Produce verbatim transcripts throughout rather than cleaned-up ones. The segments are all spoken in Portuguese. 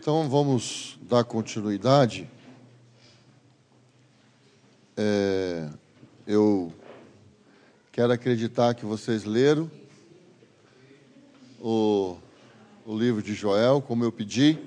Então, vamos dar continuidade. É, eu quero acreditar que vocês leram o, o livro de Joel, como eu pedi.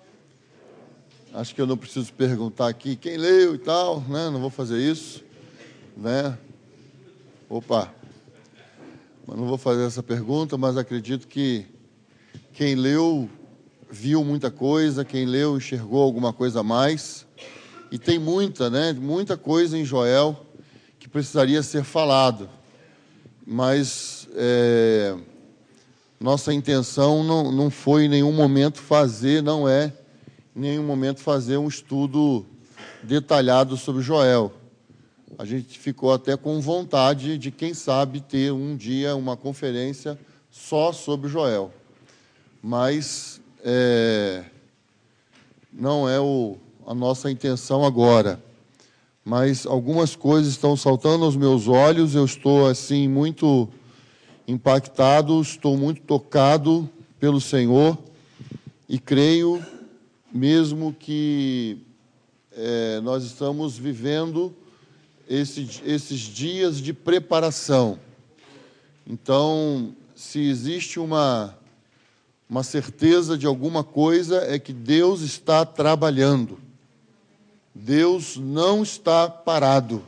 Acho que eu não preciso perguntar aqui quem leu e tal, né? Não vou fazer isso, né? Opa! Mas não vou fazer essa pergunta, mas acredito que quem leu viu muita coisa, quem leu enxergou alguma coisa a mais. E tem muita, né? Muita coisa em Joel que precisaria ser falado. Mas é, nossa intenção não, não foi em nenhum momento fazer, não é em nenhum momento fazer um estudo detalhado sobre Joel. A gente ficou até com vontade de, quem sabe, ter um dia uma conferência só sobre Joel. Mas é, não é o, a nossa intenção agora. Mas algumas coisas estão saltando aos meus olhos, eu estou, assim, muito impactado, estou muito tocado pelo Senhor e creio mesmo que é, nós estamos vivendo esse, esses dias de preparação. Então, se existe uma, uma certeza de alguma coisa, é que Deus está trabalhando. Deus não está parado.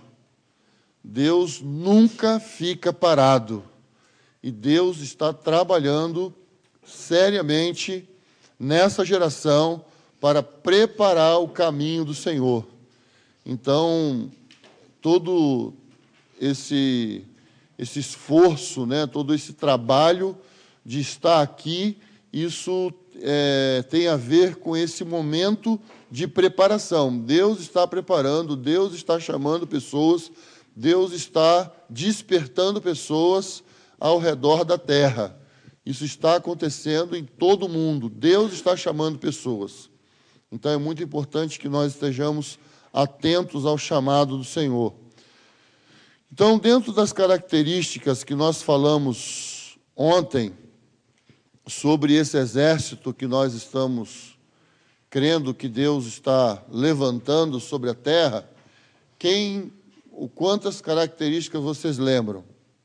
Deus nunca fica parado. E Deus está trabalhando seriamente nessa geração para preparar o caminho do Senhor. Então, todo esse, esse esforço, né, todo esse trabalho de estar aqui, isso é, tem a ver com esse momento de preparação. Deus está preparando, Deus está chamando pessoas, Deus está despertando pessoas ao redor da terra. Isso está acontecendo em todo o mundo. Deus está chamando pessoas. Então, é muito importante que nós estejamos atentos ao chamado do Senhor. Então, dentro das características que nós falamos ontem, sobre esse exército que nós estamos crendo que Deus está levantando sobre a terra, quem, o quantas características vocês lembram?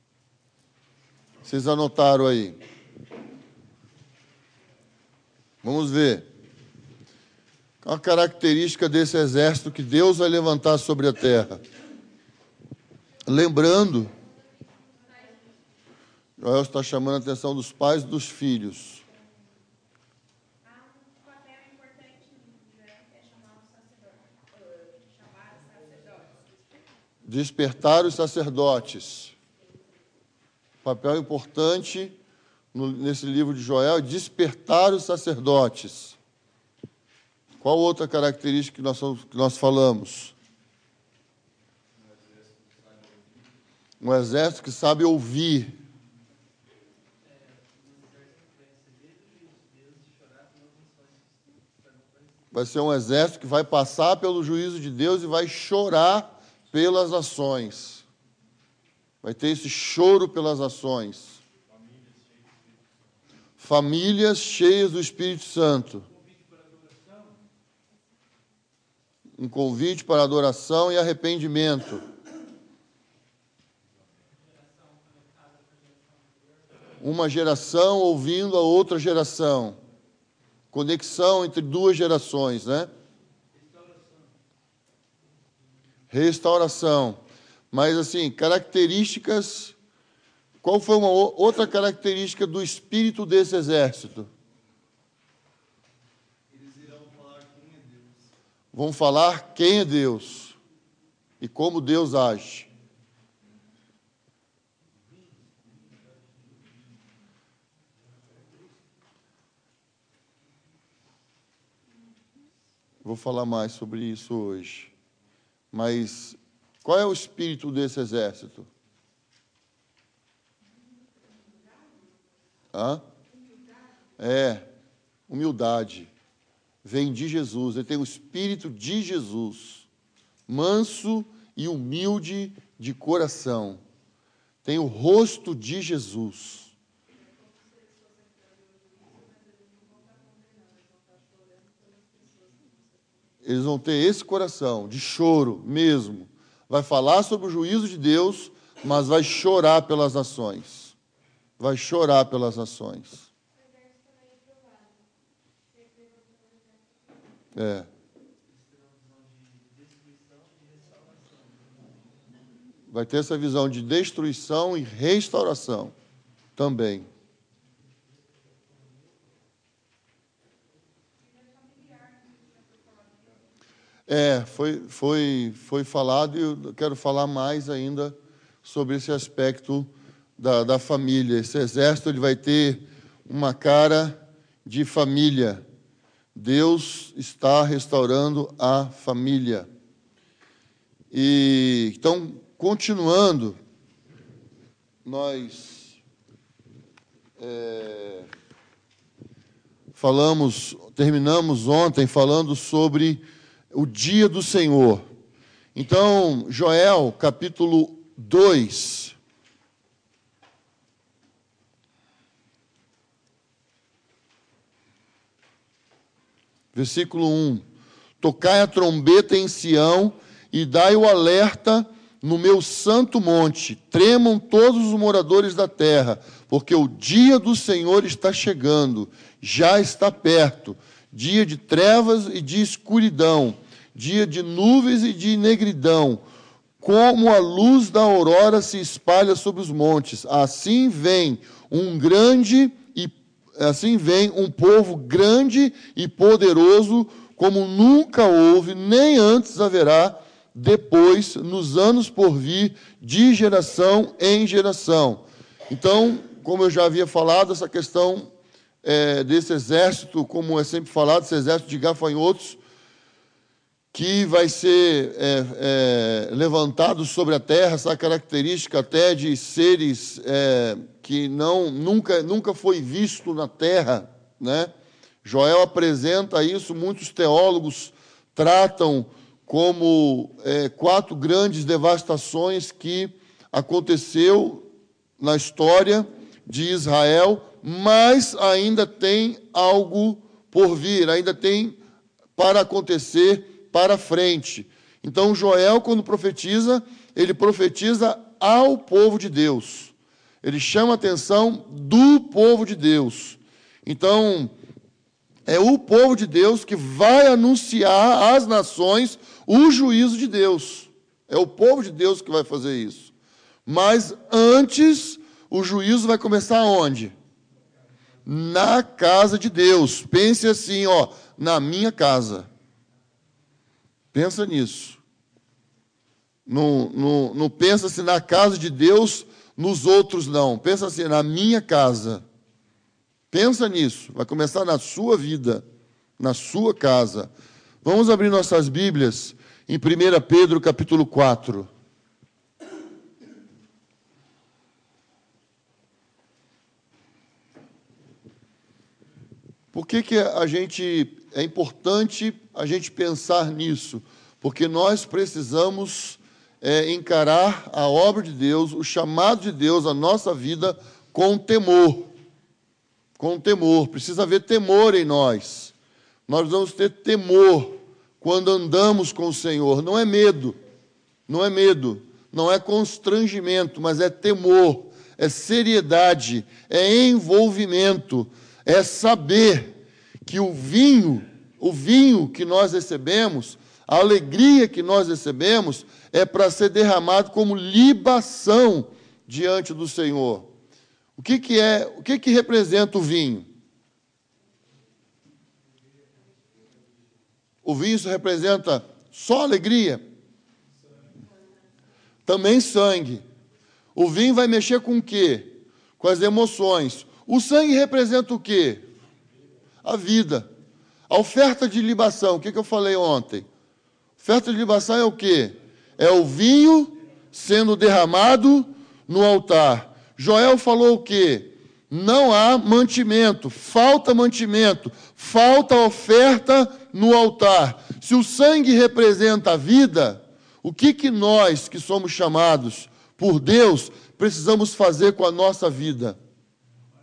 Vocês anotaram aí? Vamos ver. Qual a característica desse exército que Deus vai levantar sobre a terra? Lembrando, Joel está chamando a atenção dos pais e dos filhos. Há um papel importante no Joel, que é chamar os sacerdotes. Chamar os sacerdotes. Despertar os sacerdotes. Papel importante no, nesse livro de Joel, despertar os sacerdotes. Qual outra característica que nós, que nós falamos? Um exército que sabe ouvir. Vai ser um exército que vai passar pelo juízo de Deus e vai chorar pelas nações. Vai ter esse choro pelas nações. Famílias cheias do Espírito Santo. Um convite para adoração e arrependimento. Uma geração ouvindo a outra geração. Conexão entre duas gerações, né? Restauração. Mas, assim, características... Qual foi uma outra característica do espírito desse exército? Eles irão falar quem é Deus. Vão falar quem é Deus e como Deus age. Vou falar mais sobre isso hoje. Mas qual é o espírito desse exército? Hã? É, humildade. Vem de Jesus, ele tem o espírito de Jesus. Manso e humilde de coração. Tem o rosto de Jesus. eles vão ter esse coração de choro mesmo. Vai falar sobre o juízo de Deus, mas vai chorar pelas nações. Vai chorar pelas nações. É. Vai ter essa visão de destruição e restauração também. É, foi, foi, foi falado e eu quero falar mais ainda sobre esse aspecto da, da família. Esse exército ele vai ter uma cara de família. Deus está restaurando a família. E então, continuando, nós é, falamos, terminamos ontem falando sobre o dia do Senhor. Então, Joel, capítulo dois. Versículo um. Tocai a trombeta em Sião e dai o alerta no meu santo monte. Tremam todos os moradores da terra, porque o dia do Senhor está chegando, já está perto. Dia de trevas e de escuridão, dia de nuvens e de negridão, como a luz da aurora se espalha sobre os montes. Assim vem um grande e assim vem um povo grande e poderoso, como nunca houve, nem antes haverá, depois, nos anos por vir, de geração em geração. Então, como eu já havia falado, essa questão é, desse exército, como é sempre falado, esse exército de gafanhotos, que vai ser é, é, levantado sobre a terra, essa característica até de seres é, que não, nunca, nunca foi visto na terra, né? Joel apresenta isso, muitos teólogos tratam como é, quatro grandes devastações que aconteceu na história de Israel, mas ainda tem algo por vir, ainda tem para acontecer para frente. Então, Joel, quando profetiza, ele profetiza ao povo de Deus. Ele chama a atenção do povo de Deus. Então, é o povo de Deus que vai anunciar às nações o juízo de Deus. É o povo de Deus que vai fazer isso. Mas antes, o juízo vai começar onde? Na casa de Deus. Pense assim, ó, na minha casa. Pensa nisso. Não, não, não pensa assim na casa de Deus, nos outros não. Pensa assim, na minha casa. Pensa nisso. Vai começar na sua vida, na sua casa. Vamos abrir nossas Bíblias em primeira Pedro, capítulo quatro. Por que que a gente, é importante a gente pensar nisso? Porque nós precisamos é, encarar a obra de Deus, o chamado de Deus, a nossa vida, com temor. Com temor. Precisa haver temor em nós. Nós vamos ter temor quando andamos com o Senhor. Não é medo, não é medo, não é constrangimento, mas é temor, é seriedade, é envolvimento, é saber que o vinho, o vinho que nós recebemos, a alegria que nós recebemos, é para ser derramado como libação diante do Senhor. O que que é, o que que representa o vinho? O vinho isso representa só alegria? Também sangue. O vinho vai mexer com o quê? Com as emoções. O sangue representa o quê? A vida. A oferta de libação, o que que eu falei ontem? Oferta de libação é o quê? É o vinho sendo derramado no altar. Joel falou o quê? Não há mantimento, falta mantimento, falta oferta no altar. Se o sangue representa a vida, o que que nós, que somos chamados por Deus, precisamos fazer com a nossa vida?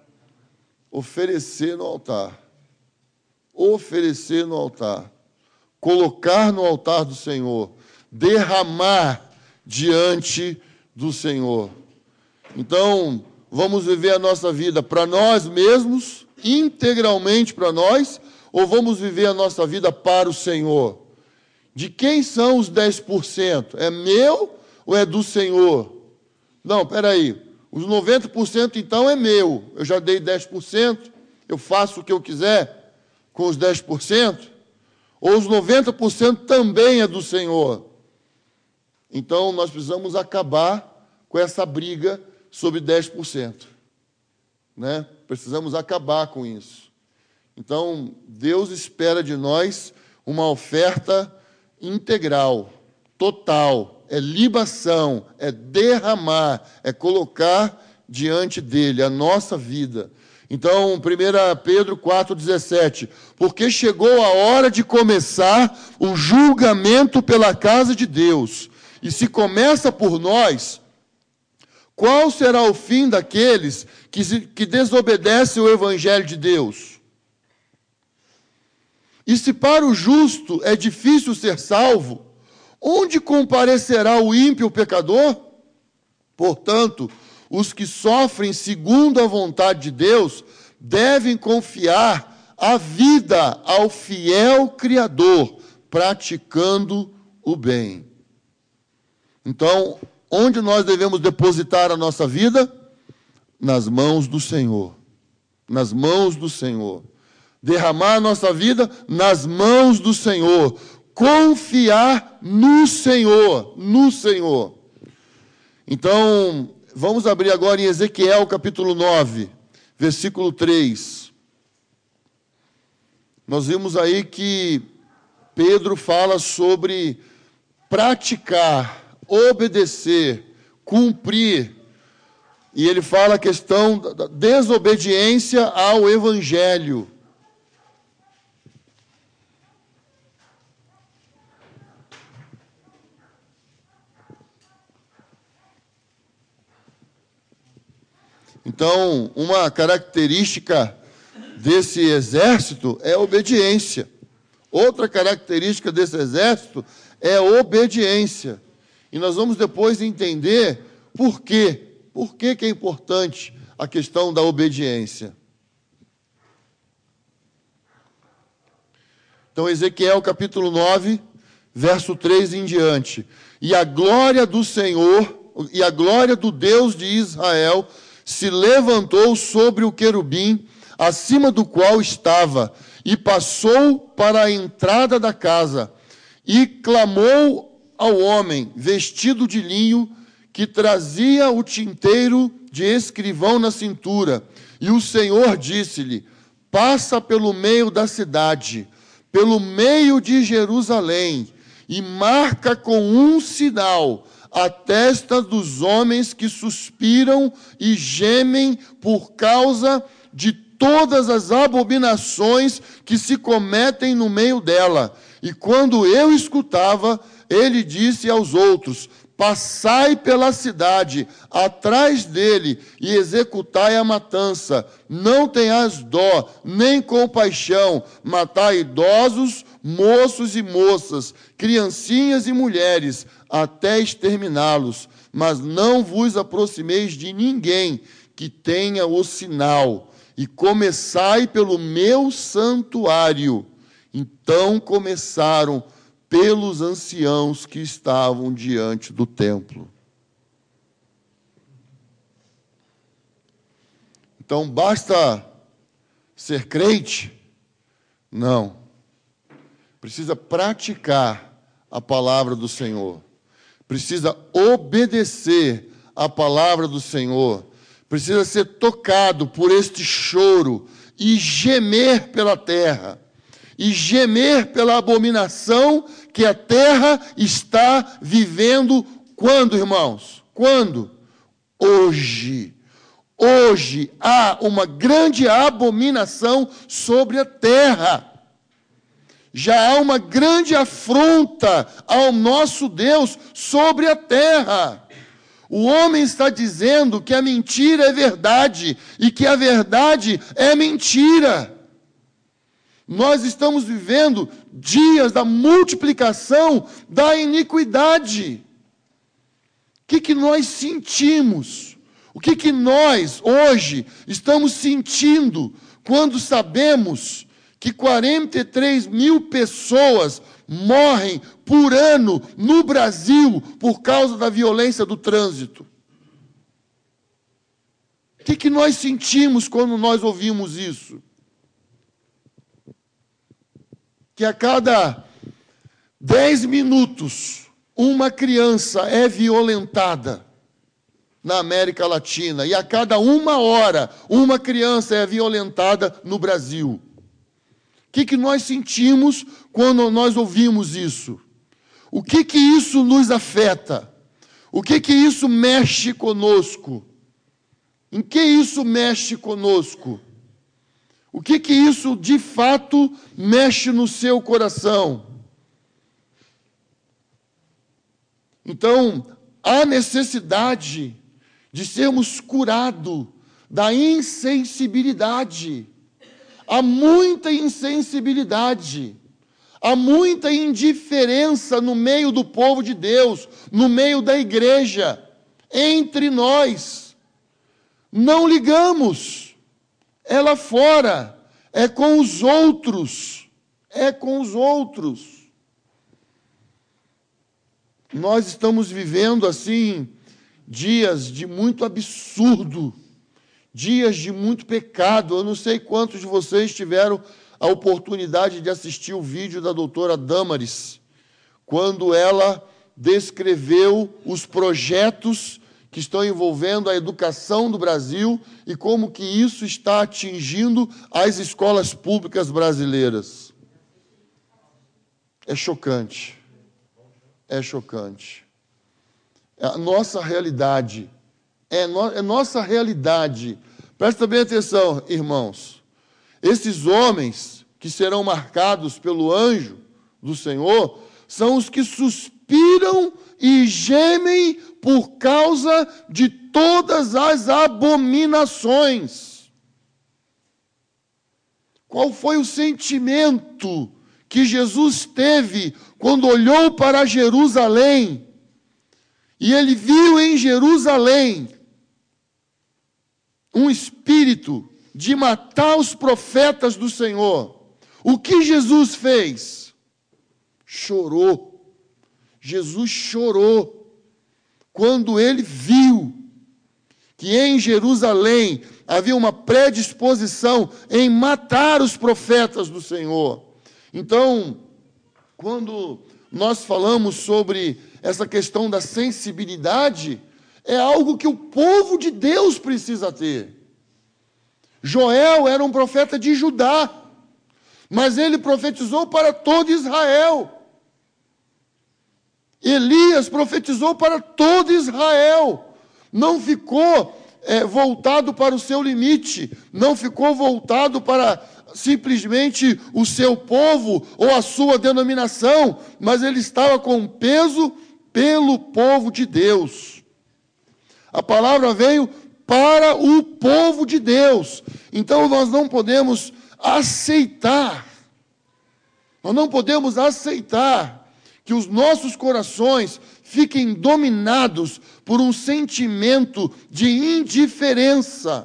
Oferecer no altar. Oferecer no altar. colocar no altar do Senhor, derramar diante do Senhor. Então, vamos viver a nossa vida para nós mesmos, integralmente para nós, ou vamos viver a nossa vida para o Senhor? De quem são os dez por cento? É meu ou é do Senhor? Não, peraí. Os noventa por cento então é meu. Eu já dei dez por cento, eu faço o que eu quiser com os dez por cento? Ou os noventa por cento também é do Senhor? Então, nós precisamos acabar com essa briga sobre dez por cento. Né? Precisamos acabar com isso. Então, Deus espera de nós uma oferta integral, total, é libação, é derramar, é colocar diante dele a nossa vida. Então, primeira Pedro quatro, dezessete, porque chegou a hora de começar o julgamento pela casa de Deus, e se começa por nós, qual será o fim daqueles que, se, que desobedecem o evangelho de Deus? E se para o justo é difícil ser salvo, onde comparecerá o ímpio pecador? Portanto, os que sofrem segundo a vontade de Deus devem confiar a vida ao fiel Criador, praticando o bem. Então, onde nós devemos depositar a nossa vida? Nas mãos do Senhor. Nas mãos do Senhor. Derramar a nossa vida nas mãos do Senhor. Confiar no Senhor. No Senhor. Então, vamos abrir agora em Ezequiel capítulo nove, versículo três. Nós vimos aí que Pedro fala sobre praticar, obedecer, cumprir. E ele fala a questão da desobediência ao Evangelho. Então, uma característica desse exército é a obediência. Outra característica desse exército é a obediência. E nós vamos depois entender por quê. Por que que é importante a questão da obediência. Então, Ezequiel capítulo nove, verso três em diante. E a glória do Senhor, e a glória do Deus de Israel se levantou sobre o querubim, acima do qual estava, e passou para a entrada da casa, e clamou ao homem, vestido de linho, que trazia o tinteiro de escrivão na cintura. E o Senhor disse-lhe, passa pelo meio da cidade, pelo meio de Jerusalém, e marca com um sinal a testa dos homens que suspiram e gemem por causa de todas as abominações que se cometem no meio dela. E quando eu escutava, ele disse aos outros, passai pela cidade, atrás dele, e executai a matança. Não tenhas dó, nem compaixão. Matai idosos, moços e moças, criancinhas e mulheres, até exterminá-los. Mas não vos aproximeis de ninguém que tenha o sinal. E começai pelo meu santuário. Então começaram pelos anciãos que estavam diante do templo. Então, basta ser crente? Não. Precisa praticar a palavra do Senhor. Precisa obedecer a palavra do Senhor. Precisa ser tocado por este choro e gemer pela terra. E gemer pela abominação que a terra está vivendo. Quando, irmãos? Quando? Hoje. Hoje há uma grande abominação sobre a terra. Já há uma grande afronta ao nosso Deus sobre a terra. O homem está dizendo que a mentira é verdade e que a verdade é mentira. Nós estamos vivendo dias da multiplicação da iniquidade. O que, que nós sentimos? O que, que nós, hoje, estamos sentindo quando sabemos que quarenta e três mil pessoas morrem por ano no Brasil por causa da violência do trânsito? O que, que nós sentimos quando nós ouvimos isso? Que a cada dez minutos uma criança é violentada na América Latina, e a cada uma hora uma criança é violentada no Brasil. O que, que nós sentimos quando nós ouvimos isso? O que, que isso nos afeta? O que, que isso mexe conosco? Em que isso mexe conosco? O que, que isso, de fato, mexe no seu coração? Então, há necessidade de sermos curados da insensibilidade. Há muita insensibilidade, há muita indiferença no meio do povo de Deus, no meio da igreja, entre nós. Não ligamos. É lá fora, é com os outros, é com os outros. Nós estamos vivendo, assim, dias de muito absurdo, dias de muito pecado. Eu não sei quantos de vocês tiveram a oportunidade de assistir o vídeo da doutora Damaris, quando ela descreveu os projetos que estão envolvendo a educação do Brasil e como que isso está atingindo as escolas públicas brasileiras. É chocante. É chocante. É a nossa realidade. É, no, é nossa realidade. Presta bem atenção, irmãos. Esses homens que serão marcados pelo anjo do Senhor são os que suspiram e gemem por causa de todas as abominações. Qual foi o sentimento que Jesus teve quando olhou para Jerusalém e ele viu em Jerusalém um espírito de matar os profetas do Senhor? O que Jesus fez? Chorou. Jesus chorou quando ele viu que em Jerusalém havia uma predisposição em matar os profetas do Senhor. Então, quando nós falamos sobre essa questão da sensibilidade, é algo que o povo de Deus precisa ter. Joel era um profeta de Judá, mas ele profetizou para todo Israel. Elias profetizou para todo Israel. Não ficou é, voltado para o seu limite, não ficou voltado para simplesmente o seu povo ou a sua denominação, mas ele estava com peso pelo povo de Deus. A palavra veio para o povo de Deus. Então nós não podemos aceitar, nós não podemos aceitar que os nossos corações fiquem dominados por um sentimento de indiferença.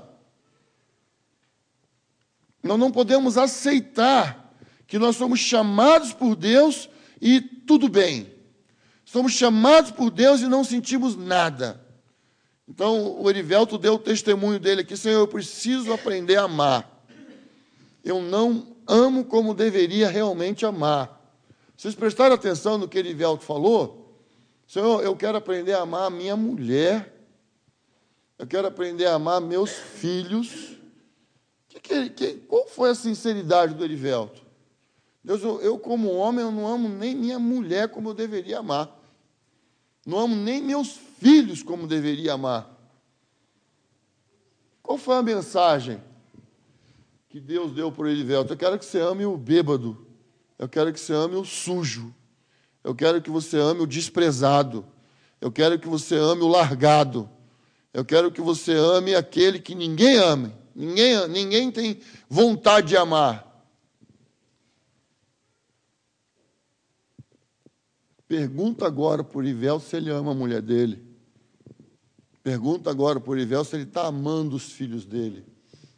Nós não podemos aceitar que nós somos chamados por Deus e tudo bem. Somos chamados por Deus e não sentimos nada. Então, o Erivelto deu o testemunho dele aqui: Senhor, eu preciso aprender a amar. Eu não amo como deveria realmente amar. Vocês prestaram atenção no que Erivelto falou? Senhor, eu quero aprender a amar a minha mulher. Eu quero aprender a amar meus filhos. Que, que, que, qual foi a sinceridade do Erivelto? Deus, eu, eu como homem, eu não amo nem minha mulher como eu deveria amar. Não amo nem meus filhos como deveria amar. Qual foi a mensagem que Deus deu para o Erivelto? Eu quero que você ame o bêbado. Eu quero que você ame o sujo. Eu quero que você ame o desprezado. Eu quero que você ame o largado. Eu quero que você ame aquele que ninguém ame. Ninguém, ninguém tem vontade de amar. pergunta agora para o Irivel se ele ama a mulher dele. Pergunta agora para o Irivel se ele está amando os filhos dele.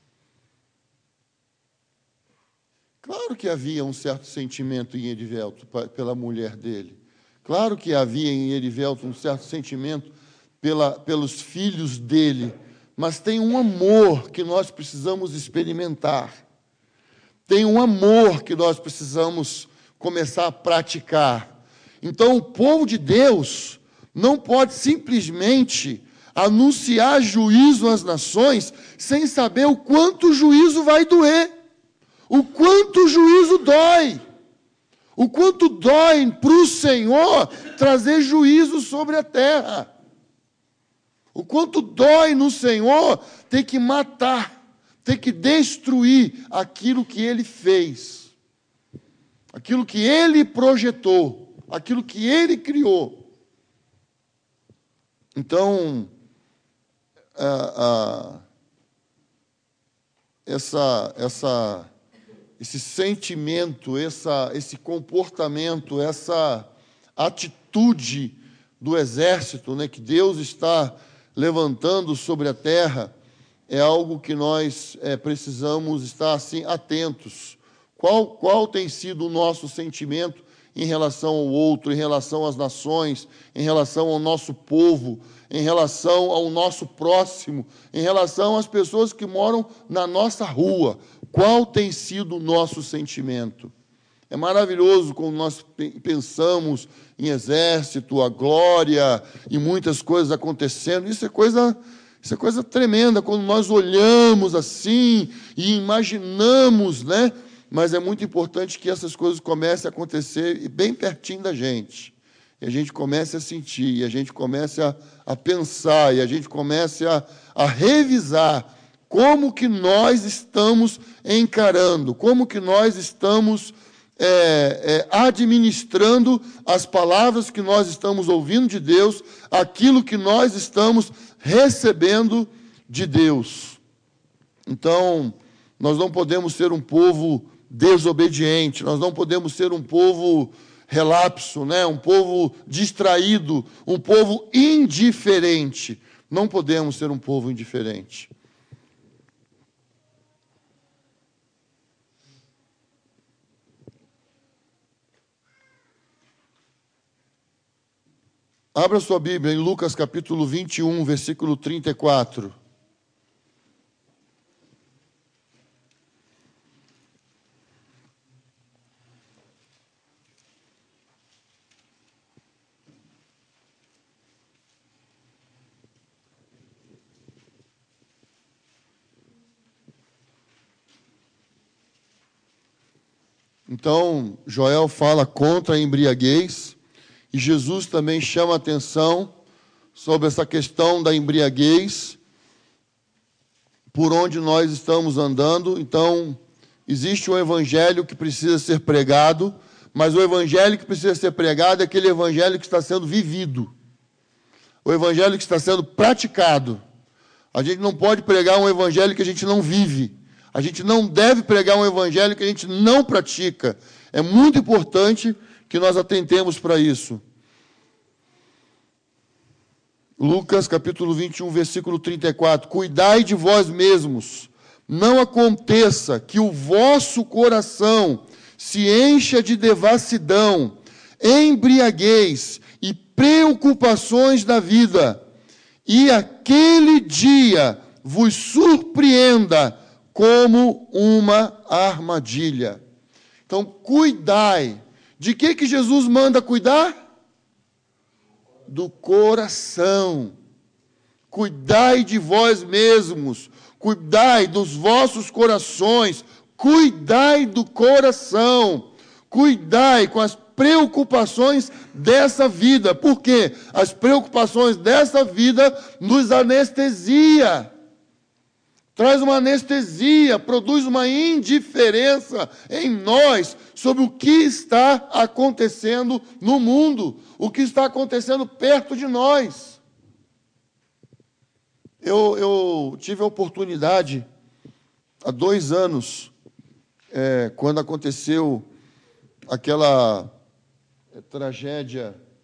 Claro que havia um certo sentimento em Erivelto pela mulher dele. Claro que havia em Erivelto um certo sentimento pela, pelos filhos dele. Mas tem um amor que nós precisamos experimentar. Tem um amor que nós precisamos começar a praticar. Então, o povo de Deus não pode simplesmente anunciar juízo às nações sem saber o quanto o juízo vai doer. O quanto o juízo dói. O quanto dói para o Senhor trazer juízo sobre a terra. O quanto dói no Senhor ter que matar, ter que destruir aquilo que Ele fez. Aquilo que Ele projetou, aquilo que Ele criou. Então, a, a, essa... essa esse sentimento, essa, esse comportamento, essa atitude do exército, né, que Deus está levantando sobre a terra, é algo que nós é, precisamos estar assim, atentos. Qual, qual tem sido o nosso sentimento em relação ao outro, em relação às nações, em relação ao nosso povo, em relação ao nosso próximo, em relação às pessoas que moram na nossa rua? Qual tem sido o nosso sentimento? É maravilhoso quando nós pensamos em exército, a glória e muitas coisas acontecendo. Isso é coisa, isso é coisa tremenda, quando nós olhamos assim e imaginamos, né? Mas é muito importante que essas coisas comecem a acontecer bem pertinho da gente. E a gente comece a sentir, e a gente comece a, a pensar, e a gente comece a, a revisar como que nós estamos encarando, como que nós estamos é, é, administrando as palavras que nós estamos ouvindo de Deus, aquilo que nós estamos recebendo de Deus. Então, nós não podemos ser um povo desobediente, nós não podemos ser um povo relapso, né? Um povo distraído, um povo indiferente. Não podemos ser um povo indiferente. Abra sua Bíblia em Lucas capítulo vinte e um, versículo trinta e quatro. Então, Joel fala contra a embriaguez, e Jesus também chama a atenção sobre essa questão da embriaguez, por onde nós estamos andando. Então, existe um evangelho que precisa ser pregado, mas o evangelho que precisa ser pregado é aquele evangelho que está sendo vivido, o evangelho que está sendo praticado. A gente não pode pregar um evangelho que a gente não vive. A gente não deve pregar um evangelho que a gente não pratica. É muito importante que nós atentemos para isso. Lucas capítulo vinte e um, versículo trinta e quatro. Cuidai de vós mesmos, não aconteça que o vosso coração se encha de devassidão, embriaguez e preocupações da vida, e aquele dia vos surpreenda como uma armadilha. Então, cuidai. De que que Jesus manda cuidar? Do coração. Cuidai de vós mesmos. Cuidai dos vossos corações. Cuidai do coração. Cuidai com as preocupações dessa vida. Por quê? As preocupações dessa vida nos anestesia. Traz uma anestesia, produz uma indiferença em nós sobre o que está acontecendo no mundo, o que está acontecendo perto de nós. Eu, eu tive a oportunidade, há dois anos, é, quando aconteceu aquela tragédia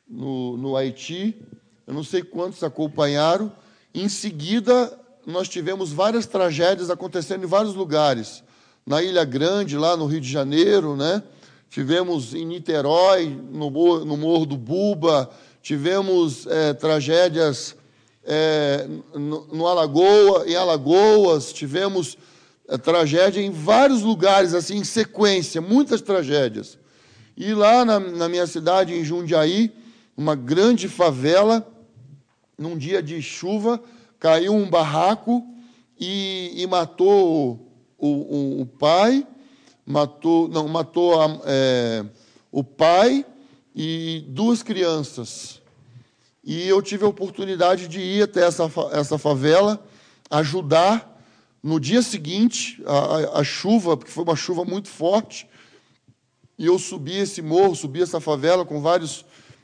no, no Haiti. Eu não sei quantos acompanharam. Em seguida, nós tivemos várias tragédias acontecendo em vários lugares. Na Ilha Grande, lá no Rio de Janeiro, né? Tivemos em Niterói, no, no Morro do Buba, tivemos é, tragédias é, no, no Alagoa, em Alagoas, tivemos é, tragédia em vários lugares, assim, em sequência, muitas tragédias. E lá na, na minha cidade, em Jundiaí, uma grande favela, num dia de chuva, caiu um barraco e, e matou o, o, o pai, matou, não, matou a, é, o pai e duas crianças. E eu tive a oportunidade de ir até essa, essa favela, ajudar. No dia seguinte, a, a, a chuva, porque foi uma chuva muito forte, e eu subi esse morro, subi essa favela com vários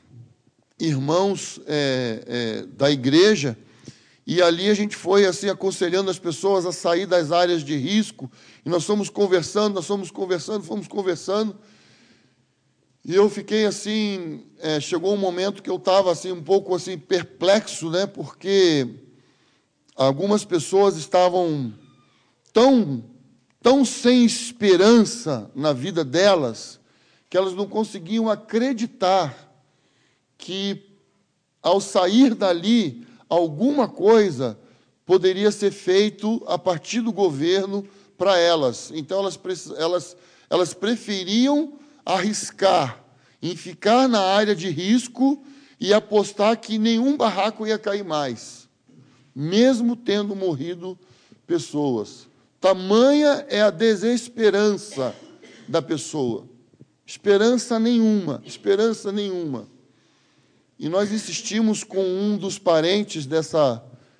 irmãos é, é, da igreja, e ali a gente foi assim aconselhando as pessoas a sair das áreas de risco, e nós fomos conversando, nós fomos conversando, fomos conversando, e eu fiquei assim, é, chegou um momento que eu estava assim, um pouco assim, perplexo, né, porque algumas pessoas estavam tão, tão sem esperança na vida delas, que elas não conseguiam acreditar que, ao sair dali, alguma coisa poderia ser feito a partir do governo para elas. Então, elas, elas, elas preferiam arriscar em ficar na área de risco e apostar que nenhum barraco ia cair mais, mesmo tendo morrido pessoas. Tamanha é a desesperança da pessoa. Esperança nenhuma, esperança nenhuma. E nós insistimos com um dos parentes dessa,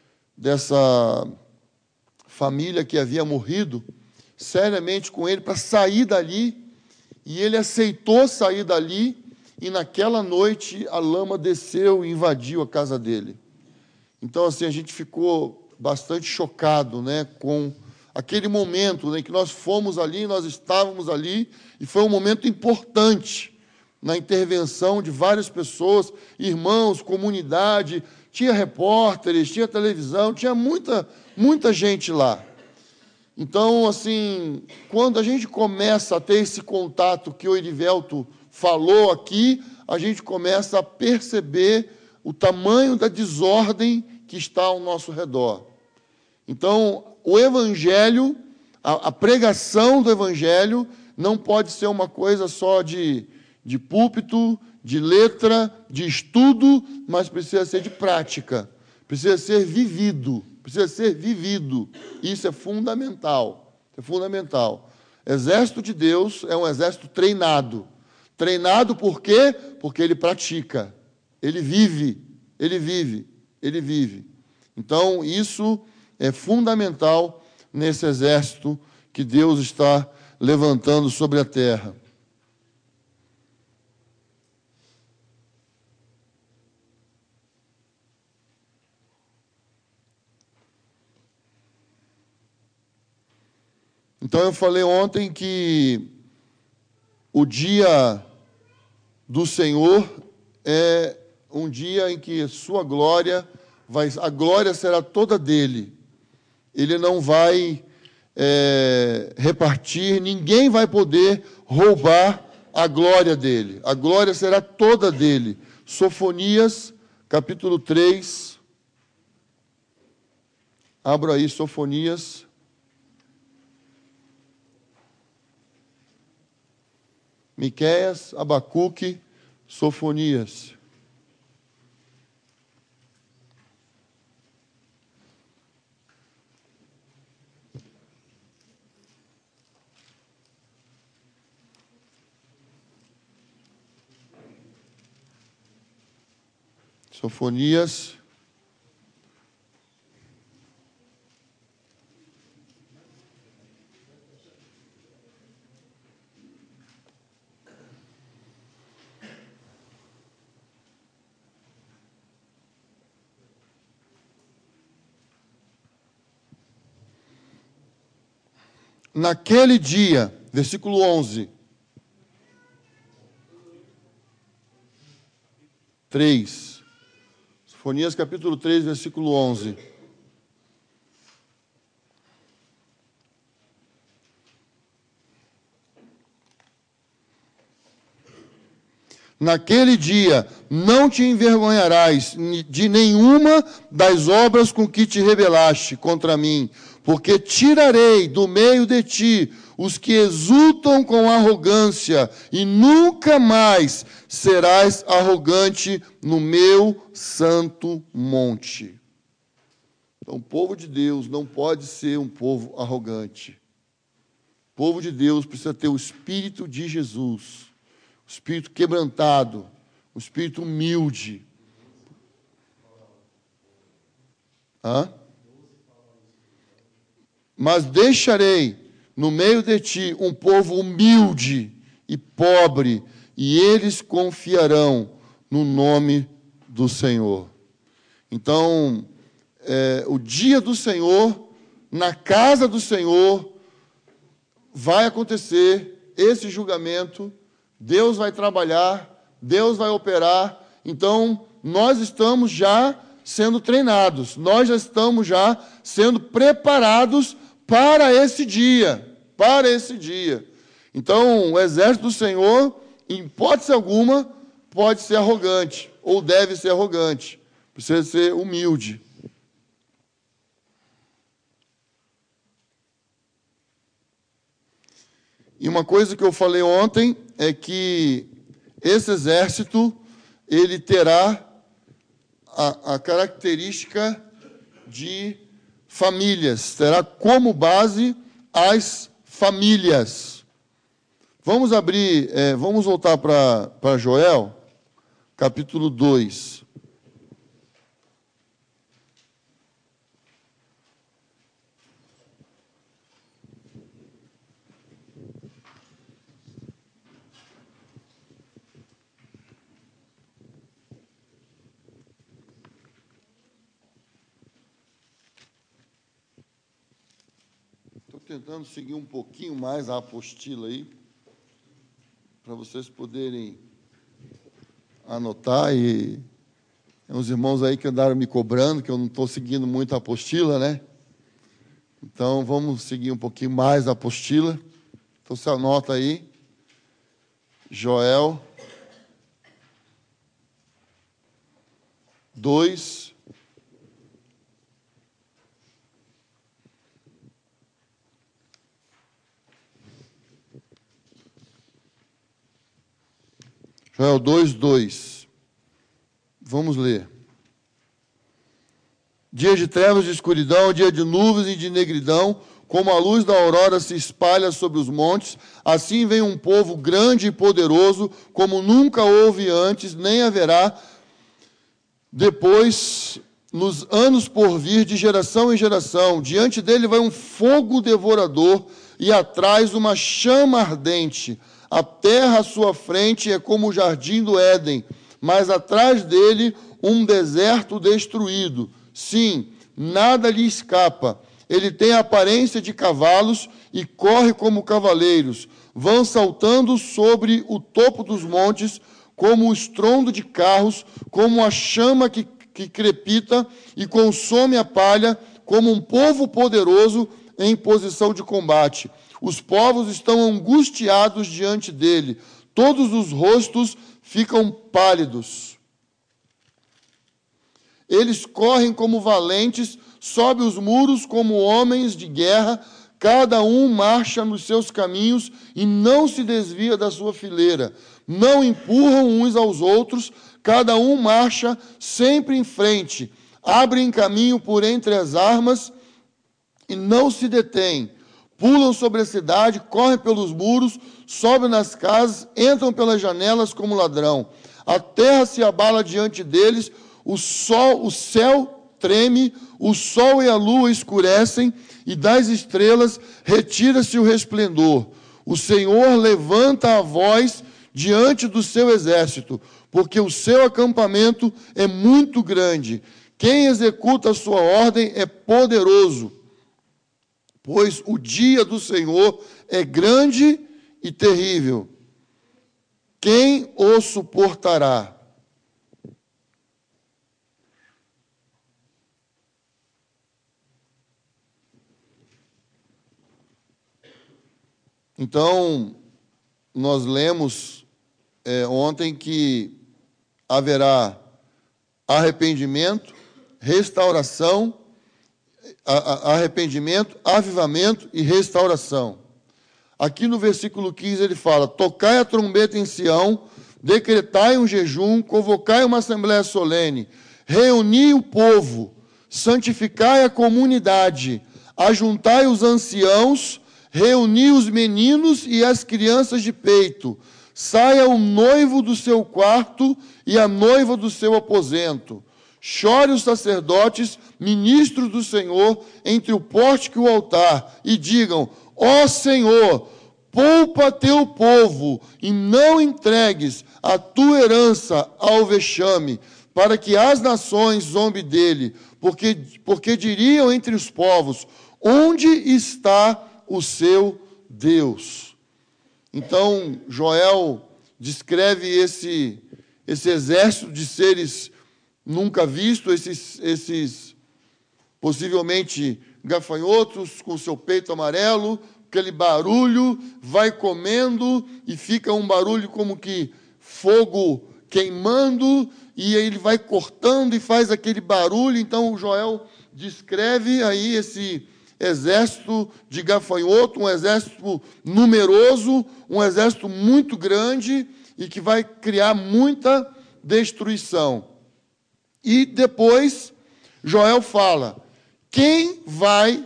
dessa família que havia morrido, seriamente com ele, para sair dali, e ele aceitou sair dali, e naquela noite a lama desceu e invadiu a casa dele. Então, assim, a gente ficou bastante chocado, né, com aquele momento, né, em que nós fomos ali, nós estávamos ali, e foi um momento importante na intervenção de várias pessoas, irmãos, comunidade, tinha repórteres, tinha televisão, tinha muita, muita gente lá. Então, assim, quando a gente começa a ter esse contato que o Erivelto falou aqui, a gente começa a perceber o tamanho da desordem que está ao nosso redor. Então, o Evangelho, a, a pregação do Evangelho, não pode ser uma coisa só de, de púlpito, de letra, de estudo, mas precisa ser de prática, precisa ser vivido, precisa ser vivido. Isso é fundamental, é fundamental. Exército de Deus é um exército treinado. Treinado por quê? Porque ele pratica, ele vive, ele vive, ele vive. Então, isso é fundamental nesse exército que Deus está levantando sobre a terra. Então, eu falei ontem que o dia do Senhor é um dia em que sua glória, vai, a glória será toda dele. Ele não vai é, repartir, ninguém vai poder roubar a glória dele. A glória será toda dele. Sofonias, capítulo três. Abro aí, Sofonias. Miqueias, Abacuque, Sofonias. Sofonias. Naquele dia, versículo onze. três. Sofonias, capítulo três, versículo onze. Naquele dia não te envergonharás de nenhuma das obras com que te rebelaste contra mim, porque tirarei do meio de ti os que exultam com arrogância, e nunca mais serás arrogante no meu santo monte. Então, o povo de Deus não pode ser um povo arrogante. O povo de Deus precisa ter o Espírito de Jesus, o espírito quebrantado, o espírito humilde. Hã? Mas deixarei no meio de ti um povo humilde e pobre, e eles confiarão no nome do Senhor. Então, é, o dia do Senhor, na casa do Senhor, vai acontecer esse julgamento. Deus vai trabalhar, Deus vai operar. Então, nós estamos já sendo treinados, nós já estamos já sendo preparados para esse dia, para esse dia. Então, o exército do Senhor, em hipótese alguma, pode ser arrogante, ou deve ser arrogante, precisa ser humilde. E uma coisa que eu falei ontem é que esse exército, ele terá a, a característica de famílias, terá como base as famílias. Vamos abrir, é, vamos voltar para Joel, capítulo dois. Tentando seguir um pouquinho mais a apostila aí, para vocês poderem anotar. E tem uns irmãos aí que andaram me cobrando, que eu não estou seguindo muito a apostila, né? Então, vamos seguir um pouquinho mais a apostila. Então, você anota aí, Joel dois, Joel dois, dois. Vamos ler. Dia de trevas e de escuridão, dia de nuvens e de negridão, como a luz da aurora se espalha sobre os montes, assim vem um povo grande e poderoso, como nunca houve antes, nem haverá depois, nos anos por vir, de geração em geração. Diante dele vai um fogo devorador, e atrás uma chama ardente. A terra à sua frente é como o jardim do Éden, mas atrás dele um deserto destruído. Sim, nada lhe escapa. Ele tem a aparência de cavalos e corre como cavaleiros. Vão saltando sobre o topo dos montes, como o estrondo de carros, como a chama que, que crepita e consome a palha, como um povo poderoso em posição de combate. Os povos estão angustiados diante dele. Todos os rostos ficam pálidos. Eles correm como valentes, sobem os muros como homens de guerra. Cada um marcha nos seus caminhos e não se desvia da sua fileira. Não empurram uns aos outros, cada um marcha sempre em frente. Abrem caminho por entre as armas e não se detêm. Pulam sobre a cidade, correm pelos muros, sobem nas casas, entram pelas janelas como ladrão. A terra se abala diante deles, o sol, o céu treme, o sol e a lua escurecem, e das estrelas retira-se o resplendor. O Senhor levanta a voz diante do seu exército, porque o seu acampamento é muito grande. Quem executa a sua ordem é poderoso, pois o dia do Senhor é grande e terrível. Quem o suportará? Então, nós lemos é, ontem que haverá arrependimento, restauração, a, a, arrependimento, avivamento e restauração. Aqui no versículo quinze ele fala: tocai a trombeta em Sião, decretai um jejum, convocai uma assembléia solene, reuni o povo, santificai a comunidade, ajuntai os anciãos, reuni os meninos e as crianças de peito, saia o noivo do seu quarto e a noiva do seu aposento. Chore os sacerdotes, ministros do Senhor, entre o pórtico e o altar, e digam: ó Senhor, poupa teu povo, e não entregues a tua herança ao vexame, para que as nações zombem dele, porque, porque diriam entre os povos: onde está o seu Deus? Então, Joel descreve esse, esse exército de seres nunca vistos, esses, esses possivelmente gafanhotos com seu peito amarelo, aquele barulho, vai comendo e fica um barulho como que fogo queimando, e aí ele vai cortando e faz aquele barulho. Então o Joel descreve aí esse exército de gafanhoto, um exército numeroso, um exército muito grande e que vai criar muita destruição. E depois Joel fala: quem vai...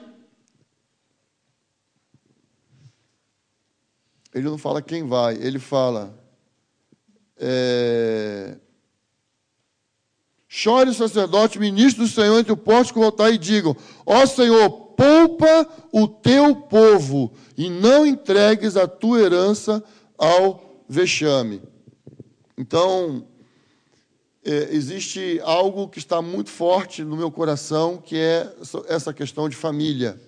Ele não fala quem vai, ele fala... É... Chore o sacerdote, ministro do Senhor entre o pórtico e o altar, e digam: ó Senhor, poupa o teu povo, e não entregues a tua herança ao vexame. Então, é, existe algo que está muito forte no meu coração, que é essa questão de família.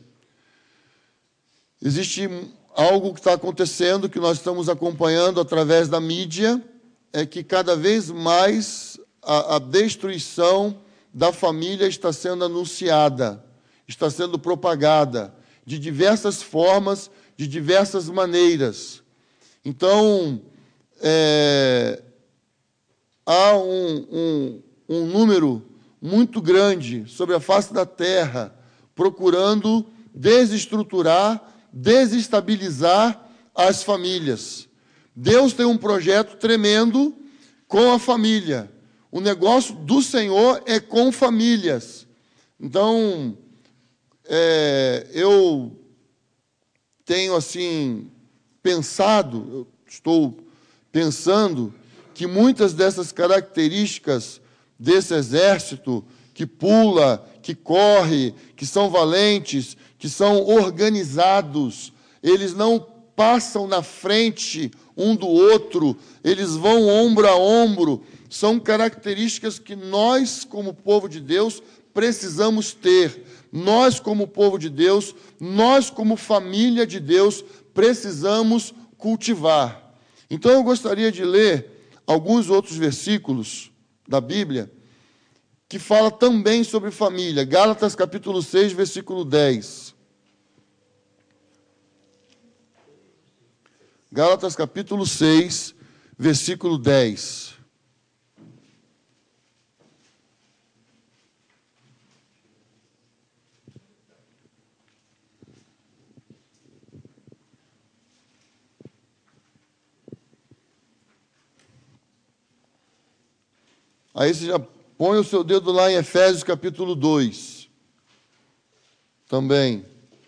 Existe algo que está acontecendo, que nós estamos acompanhando através da mídia, é que cada vez mais a, a destruição da família está sendo anunciada, está sendo propagada de diversas formas, de diversas maneiras. Então, é, há um, um, um número muito grande sobre a face da terra procurando desestruturar, desestabilizar as famílias. Deus tem um projeto tremendo com a família. O negócio do Senhor é com famílias. Então, é, eu tenho, assim, pensado, eu estou pensando que muitas dessas características desse exército que pula, que corre, que são valentes, que são organizados, eles não passam na frente um do outro, eles vão ombro a ombro. São características que nós, como povo de Deus, precisamos ter. Nós, como povo de Deus, nós, como família de Deus, precisamos cultivar. Então, eu gostaria de ler alguns outros versículos da Bíblia que fala também sobre família. Gálatas, capítulo seis, versículo dez. Gálatas, capítulo seis, versículo dez. Aí você já põe o seu dedo lá em Efésios, capítulo dois. Também.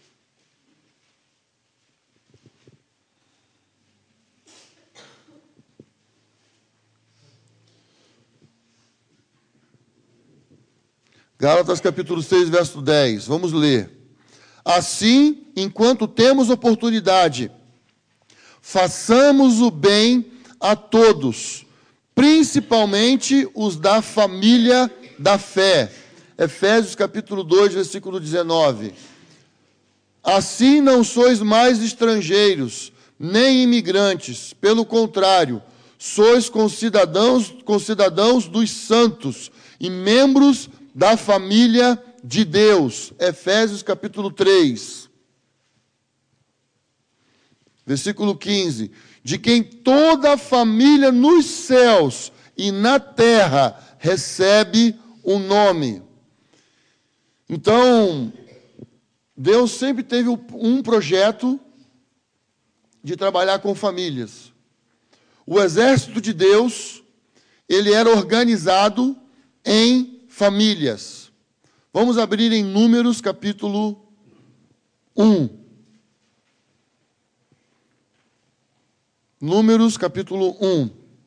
Gálatas, capítulo seis, verso dez. Vamos ler. Assim, enquanto temos oportunidade, façamos o bem a todos, principalmente os da família da fé. Efésios, capítulo dois, versículo dezenove. Assim não sois mais estrangeiros, nem imigrantes, pelo contrário, sois concidadãos, concidadãos dos santos e membros da família de Deus. Efésios, capítulo três. Versículo quinze. De quem toda a família nos céus e na terra recebe o nome. Então, Deus sempre teve um projeto de trabalhar com famílias. O exército de Deus, ele era organizado em famílias. Vamos abrir em Números, capítulo um. Números, capítulo um.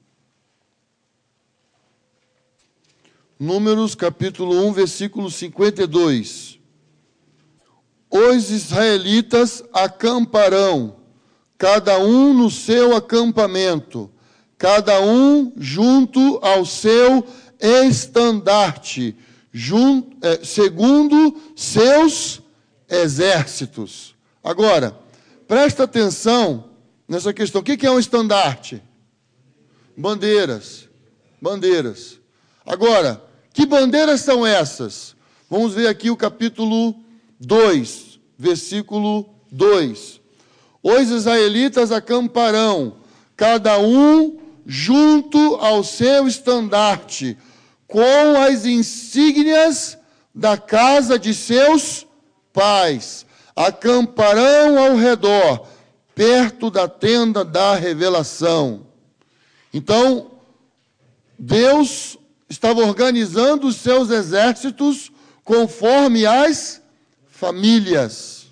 Números, capítulo um, versículo cinquenta e dois. Os israelitas acamparão, cada um no seu acampamento, cada um junto ao seu estandarte, junto, é, segundo seus exércitos. Agora, presta atenção nessa questão. O que é um estandarte? Bandeiras. Bandeiras. Agora, que bandeiras são essas? Vamos ver aqui o capítulo dois, versículo dois. Os israelitas acamparão, cada um junto ao seu estandarte, com as insígnias da casa de seus pais. Acamparão ao redor, perto da tenda da revelação. Então, Deus estava organizando os seus exércitos conforme as famílias.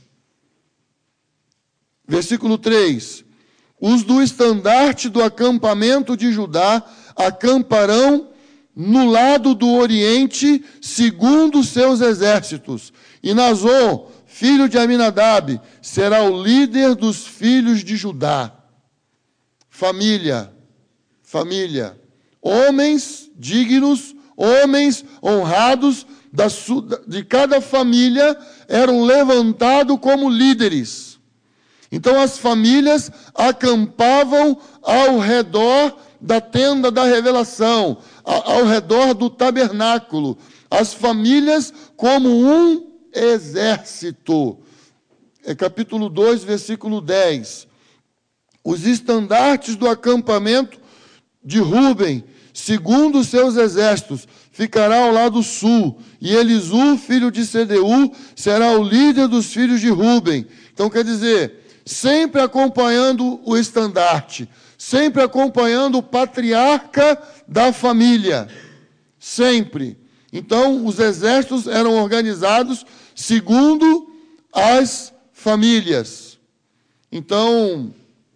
Versículo três. Os do estandarte do acampamento de Judá acamparão no lado do oriente, segundo os seus exércitos. E Nazon, filho de Aminadab, será o líder dos filhos de Judá. Família, família. Homens dignos, homens honrados da, de cada família eram levantados como líderes. Então as famílias acampavam ao redor da tenda da revelação, ao redor do tabernáculo. As famílias como um exército. É capítulo dois, versículo dez. Os estandartes do acampamento de Ruben, segundo os seus exércitos, ficará ao lado sul, e Elisu, filho de Sedeu, será o líder dos filhos de Ruben. Então, quer dizer, sempre acompanhando o estandarte, sempre acompanhando o patriarca da família, sempre. Então, os exércitos eram organizados segundo as famílias. Então,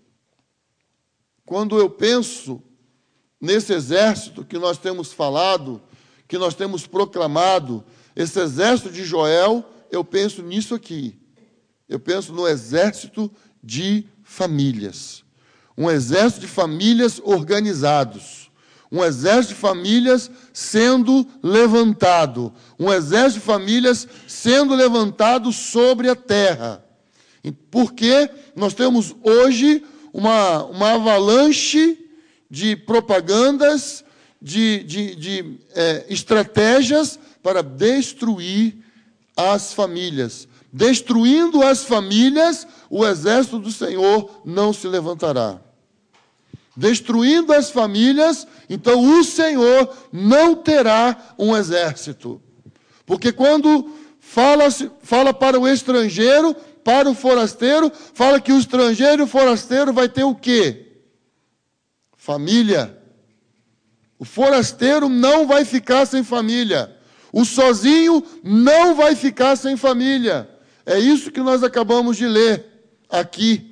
quando eu penso nesse exército que nós temos falado, que nós temos proclamado, esse exército de Joel, eu penso nisso aqui. Eu penso no exército de famílias. Um exército de famílias organizados. Um exército de famílias sendo levantado. Um exército de famílias sendo levantado sobre a terra. Porque nós temos hoje uma, uma avalanche de propagandas, de, de, de é, estratégias para destruir as famílias. Destruindo as famílias, o exército do Senhor não se levantará. Destruindo as famílias, então o Senhor não terá um exército. Porque quando fala, fala para o estrangeiro, para o forasteiro, fala que o estrangeiro e o forasteiro vai ter o quê? Família. O forasteiro não vai ficar sem família. O sozinho não vai ficar sem família. É isso que nós acabamos de ler aqui.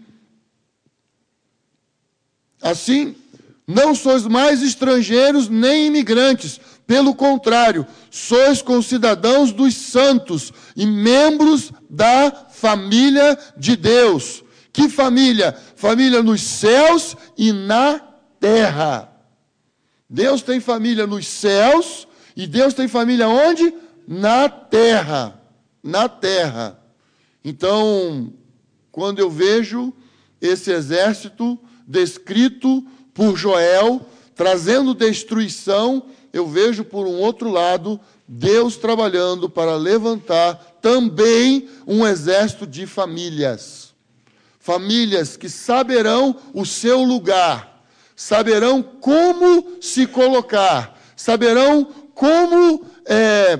Assim, não sois mais estrangeiros nem imigrantes. Pelo contrário, sois concidadãos dos santos e membros da família de Deus. Que família? Família nos céus e na terra. Deus tem família nos céus e Deus tem família onde? Na terra. Na terra. Então, quando eu vejo esse exército descrito por Joel, trazendo destruição, eu vejo por um outro lado, Deus trabalhando para levantar também um exército de famílias. Famílias que saberão o seu lugar, saberão como se colocar, saberão como é,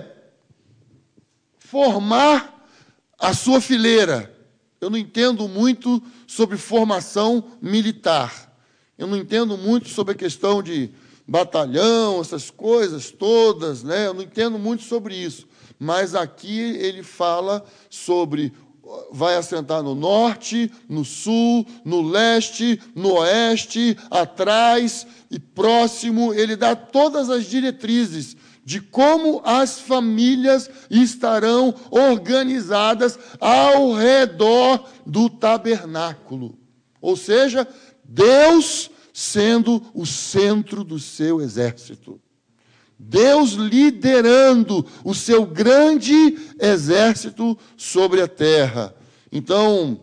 formar a sua fileira. Eu não entendo muito sobre formação militar. Eu não entendo muito sobre a questão de batalhão, essas coisas todas, né? Eu não entendo muito sobre isso. Mas aqui ele fala sobre vai assentar no norte, no sul, no leste, no oeste, atrás e próximo. Ele dá todas as diretrizes de como as famílias estarão organizadas ao redor do tabernáculo. Ou seja, Deus sendo o centro do seu exército. Deus liderando o seu grande exército sobre a terra. Então,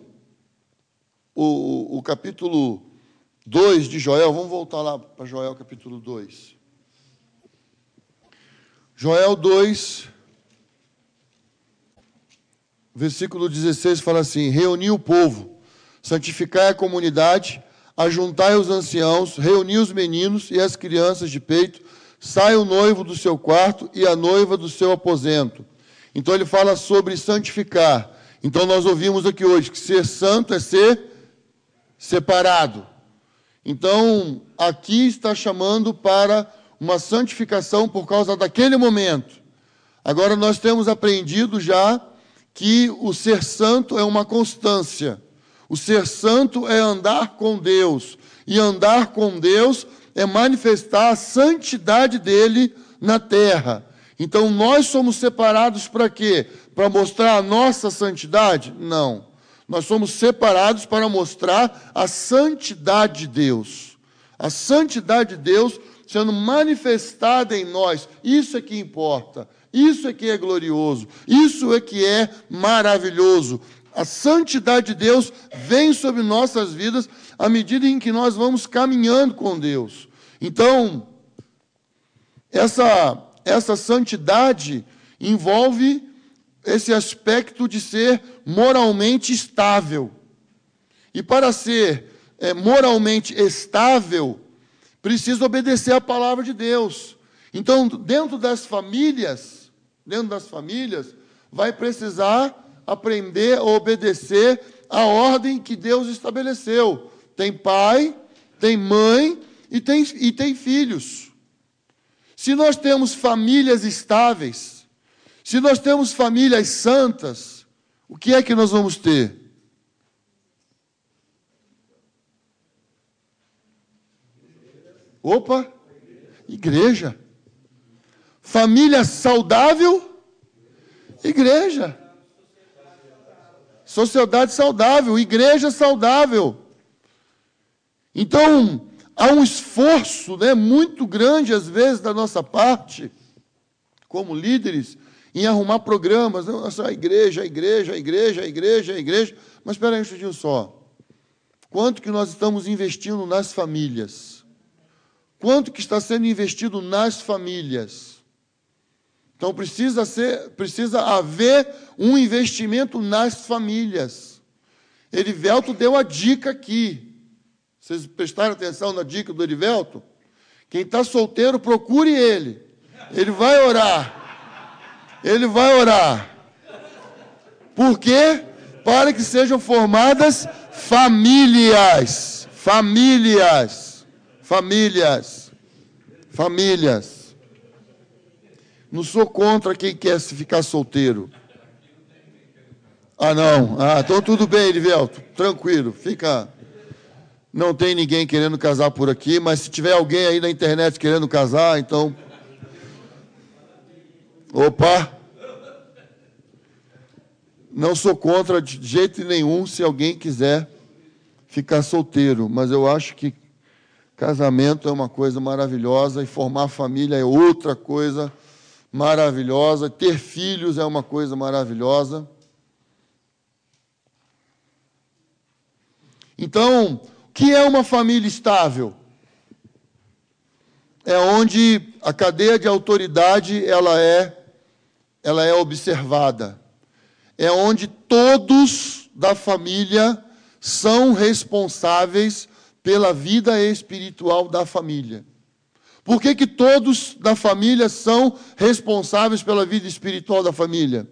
o, o capítulo dois de Joel, vamos voltar lá para Joel capítulo dois. Joel dois, versículo dezesseis fala assim: reuni o povo, santificai a comunidade, ajuntai os anciãos, reuni os meninos e as crianças de peito, sai o noivo do seu quarto e a noiva do seu aposento. Então ele fala sobre santificar. Então nós ouvimos aqui hoje que ser santo é ser separado. Então aqui está chamando para uma santificação por causa daquele momento. Agora nós temos aprendido já que o ser santo é uma constância. O ser santo é andar com Deus. E andar com Deus é manifestar a santidade dele na terra. Então, nós somos separados para quê? Para mostrar a nossa santidade? Não. Nós somos separados para mostrar a santidade de Deus. A santidade de Deus sendo manifestada em nós. Isso é que importa. Isso é que é glorioso. Isso é que é maravilhoso. A santidade de Deus vem sobre nossas vidas à medida em que nós vamos caminhando com Deus. Então, essa, essa santidade envolve esse aspecto de ser moralmente estável. E para ser é, moralmente estável, precisa obedecer à palavra de Deus. Então, dentro das famílias, dentro das famílias, vai precisar aprender a obedecer à ordem que Deus estabeleceu. Tem pai, tem mãe e tem, e tem filhos. Se nós temos famílias estáveis, se nós temos famílias santas, o que é que nós vamos ter? Opa! Igreja. Família saudável, igreja. Sociedade saudável, igreja saudável. Então, há um esforço, né, muito grande, às vezes, da nossa parte, como líderes, em arrumar programas. Nossa, a igreja, a igreja, a igreja, a igreja, a igreja. Mas espera aí um instantinho só. Quanto que nós estamos investindo nas famílias? Quanto que está sendo investido nas famílias? Então, precisa, ser, precisa haver um investimento nas famílias. Erivelto deu a dica aqui. Vocês prestaram atenção na dica do Erivelto? Quem está solteiro, procure ele. Ele vai orar. Ele vai orar. Por quê? Para que sejam formadas famílias. Famílias. Famílias. Famílias. Não sou contra quem quer se ficar solteiro. Ah, não. Ah, então tudo bem, Erivelto. Tranquilo. Fica. Não tem ninguém querendo casar por aqui, mas se tiver alguém aí na internet querendo casar, então... Opa! Não sou contra de jeito nenhum se alguém quiser ficar solteiro, mas eu acho que casamento é uma coisa maravilhosa e formar família é outra coisa maravilhosa, ter filhos é uma coisa maravilhosa. Então, o que é uma família estável? É onde a cadeia de autoridade ela é, ela é observada. É onde todos da família são responsáveis pela vida espiritual da família. Por que que todos da família são responsáveis pela vida espiritual da família?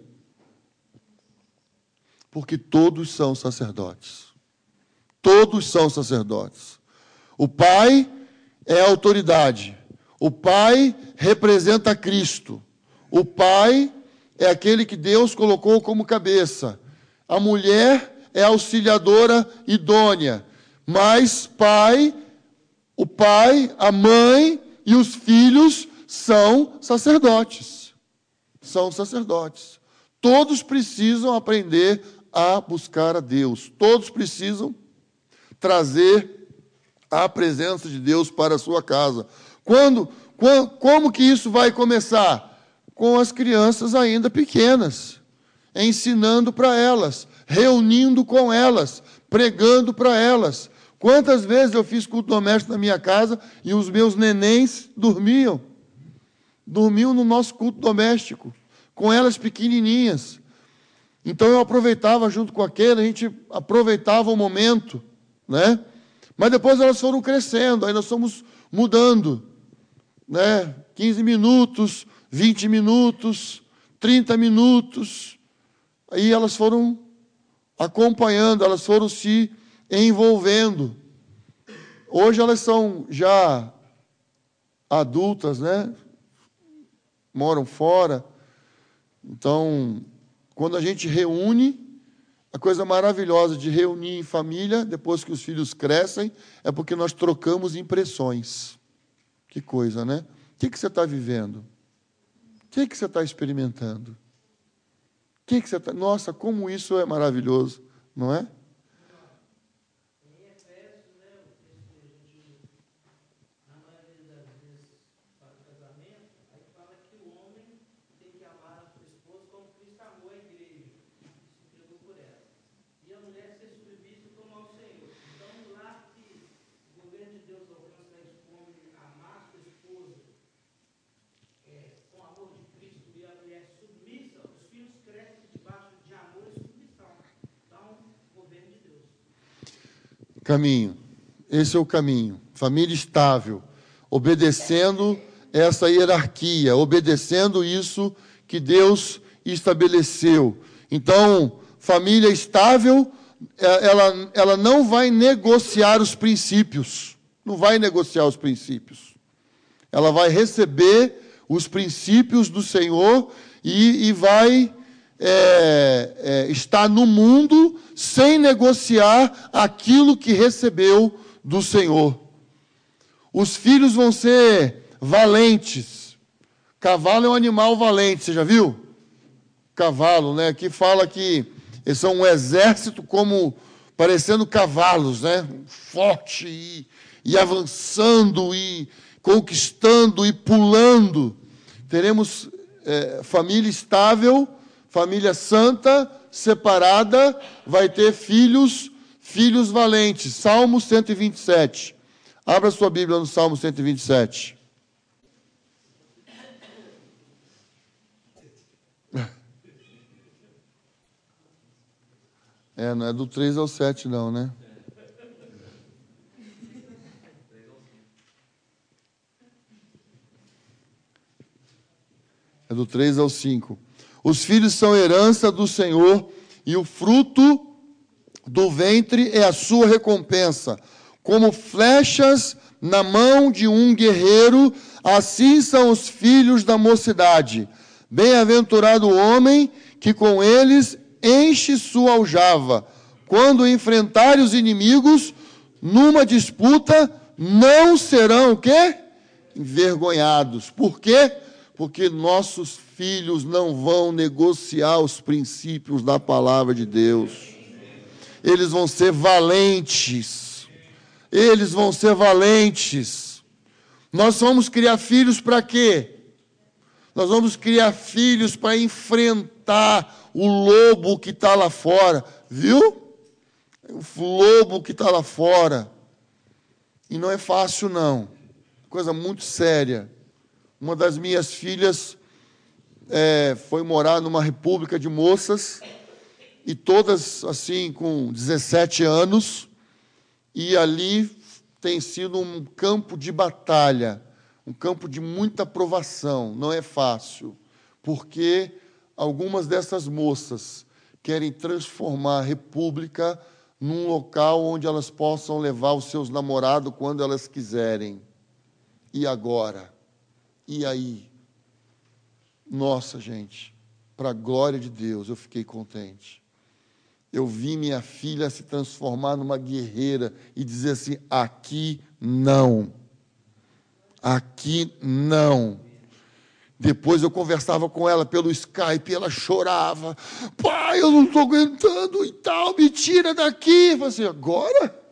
Porque todos são sacerdotes. Todos são sacerdotes. O pai é a autoridade. O pai representa Cristo. O pai é aquele que Deus colocou como cabeça. A mulher é auxiliadora idônea. Mas pai, o pai, a mãe e os filhos são sacerdotes. São sacerdotes. Todos precisam aprender a buscar a Deus. Todos precisam trazer a presença de Deus para a sua casa. Quando, quando, como que isso vai começar? Com as crianças ainda pequenas, ensinando para elas, reunindo com elas, pregando para elas. Quantas vezes eu fiz culto doméstico na minha casa e os meus nenéns dormiam? Dormiam no nosso culto doméstico, com elas pequenininhas. Então eu aproveitava junto com aquele, a gente aproveitava o momento, né? Mas depois elas foram crescendo, aí nós fomos mudando, né? quinze minutos, vinte minutos, trinta minutos. Aí elas foram acompanhando, elas foram se envolvendo. Hoje elas são já adultas, né? Moram fora. Então, quando a gente reúne, a coisa maravilhosa de reunir em família, depois que os filhos crescem, é porque nós trocamos impressões. Que coisa, né? O que, que você está vivendo? O que, que você está experimentando? O que, que você está... Nossa, como isso é maravilhoso, não é? Caminho. Esse é o caminho. Família estável, obedecendo essa hierarquia, obedecendo isso que Deus estabeleceu. Então, família estável, ela, ela não vai negociar os princípios. Não vai negociar os princípios. Ela vai receber os princípios do Senhor e, e vai é, é, estar no mundo sem negociar aquilo que recebeu do Senhor. Os filhos vão ser valentes. Cavalo é um animal valente, você já viu? Cavalo, né? Aqui fala que eles são um exército como parecendo cavalos, né? Forte e, e avançando e conquistando e pulando. Teremos é, família estável, família santa, separada, vai ter filhos, filhos valentes. Salmo cento e vinte e sete. Abra sua Bíblia no Salmo cento e vinte e sete. É, não é do três ao sete não, né? É do três ao cinco. Os filhos são herança do Senhor, e o fruto do ventre é a sua recompensa. Como flechas na mão de um guerreiro, assim são os filhos da mocidade. Bem-aventurado o homem que com eles enche sua aljava. Quando enfrentarem os inimigos numa disputa, não serão o quê? Envergonhados. Por quê? Porque nossos filhos não vão negociar os princípios da palavra de Deus. Eles vão ser valentes. Eles vão ser valentes. Nós vamos criar filhos para quê? Nós vamos criar filhos para enfrentar o lobo que está lá fora. Viu? O lobo que está lá fora. E não é fácil, não. Coisa muito séria. Uma das minhas filhas é, foi morar numa república de moças e todas assim com dezessete anos, e ali tem sido um campo de batalha, um campo de muita provação. Não é fácil, porque algumas dessas moças querem transformar a República num local onde elas possam levar os seus namorados quando elas quiserem. E agora? E aí? Nossa, gente, para a glória de Deus, eu fiquei contente. Eu vi minha filha se transformar numa guerreira e dizer assim: aqui não. Aqui não. Depois eu conversava com ela pelo Skype, ela chorava. Pai, eu não estou aguentando e tal, me tira daqui. Eu falei assim: agora?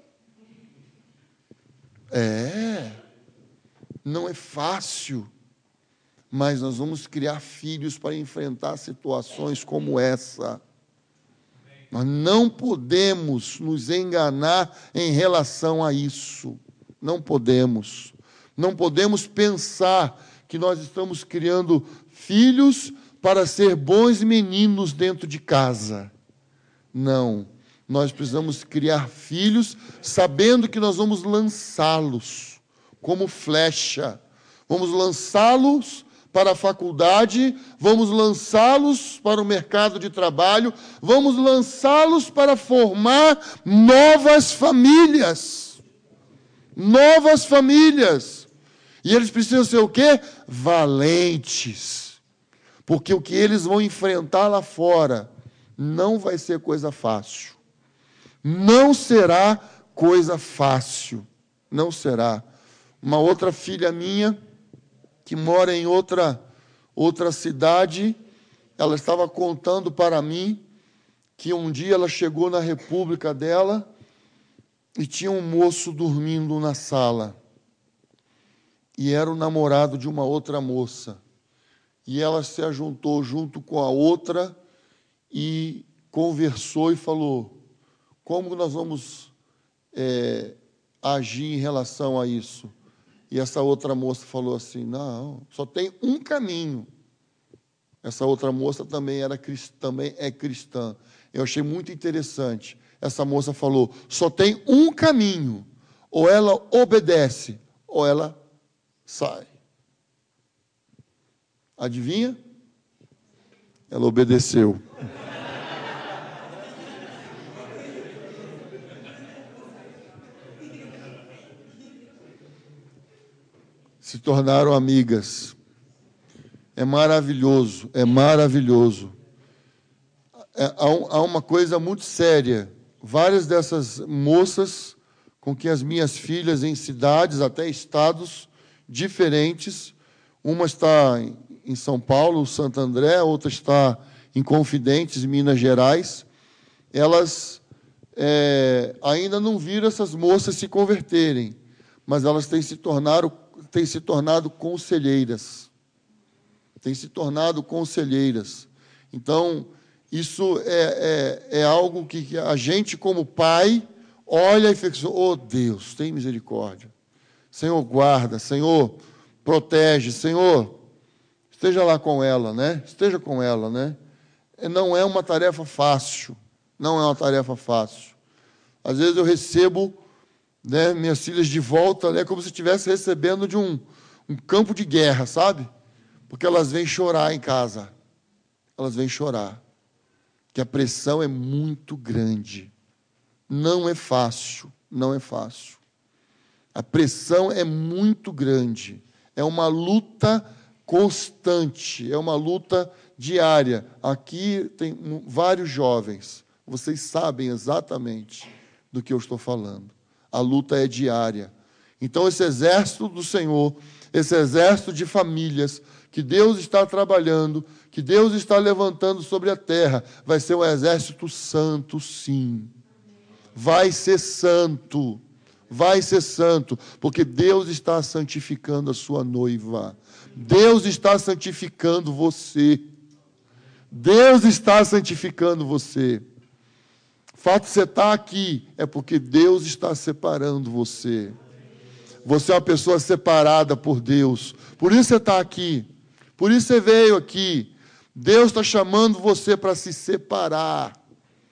É, não é fácil, mas nós vamos criar filhos para enfrentar situações como essa. Nós não podemos nos enganar em relação a isso. Não podemos. Não podemos pensar que nós estamos criando filhos para ser bons meninos dentro de casa. Não. Nós precisamos criar filhos sabendo que nós vamos lançá-los como flecha. Vamos lançá-los para a faculdade, vamos lançá-los para o mercado de trabalho, vamos lançá-los para formar novas famílias. Novas famílias. E eles precisam ser o quê? Valentes. Porque o que eles vão enfrentar lá fora não vai ser coisa fácil. Não será coisa fácil. Não será. Uma outra filha minha, que mora em outra, outra cidade, ela estava contando para mim que um dia ela chegou na república dela e tinha um moço dormindo na sala. E era o namorado de uma outra moça. E ela se ajuntou junto com a outra e conversou e falou: como nós vamos é, agir em relação a isso? E essa outra moça falou assim: não, só tem um caminho. Essa outra moça também, era, também é cristã. Eu achei muito interessante. Essa moça falou: só tem um caminho. Ou ela obedece, ou ela sai. Adivinha? Ela obedeceu. Se tornaram amigas. É maravilhoso, é maravilhoso. É, há, há uma coisa muito séria. Várias dessas moças com que as minhas filhas em cidades, até estados diferentes, uma está em São Paulo, Santo André, a outra está em Confidentes, Minas Gerais, elas é, ainda não viram essas moças se converterem, mas elas têm se tornado têm se tornado conselheiras. Têm se tornado conselheiras. Então, isso é, é, é algo que a gente, como pai, olha e fica assim: oh, Deus, tem misericórdia. Senhor, guarda. Senhor, protege. Senhor, esteja lá com ela, né? Esteja com ela, né? Não é uma tarefa fácil. Não é uma tarefa fácil. Às vezes eu recebo, né, minhas filhas de volta, né, como se estivesse recebendo de um, um campo de guerra, sabe? Porque elas vêm chorar em casa. Elas vêm chorar. Que a pressão é muito grande. Não é fácil. Não é fácil. A pressão é muito grande. É uma luta constante. É uma luta diária. Aqui tem vários jovens. Vocês sabem exatamente do que eu estou falando. A luta é diária. Então, esse exército do Senhor, esse exército de famílias que Deus está trabalhando, que Deus está levantando sobre a terra, vai ser um exército santo, sim. Vai ser santo. Vai ser santo, porque Deus está santificando a sua noiva. Deus está santificando você. Deus está santificando você. O fato de você estar aqui é porque Deus está separando você. Você é uma pessoa separada por Deus. Por isso você está aqui. Por isso você veio aqui. Deus está chamando você para se separar.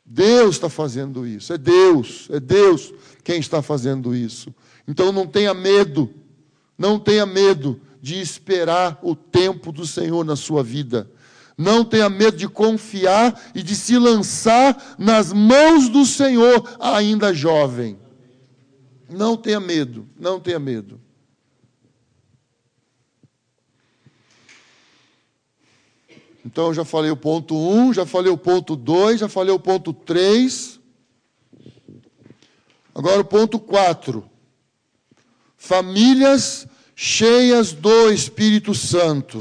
Deus está fazendo isso, é Deus, é Deus quem está fazendo isso. Então não tenha medo, não tenha medo de esperar o tempo do Senhor na sua vida. Não tenha medo de confiar e de se lançar nas mãos do Senhor, ainda jovem. Não tenha medo, não tenha medo. Então, eu já falei o ponto um, já falei o ponto dois, já falei o ponto três. Agora o ponto quatro. Famílias cheias do Espírito Santo.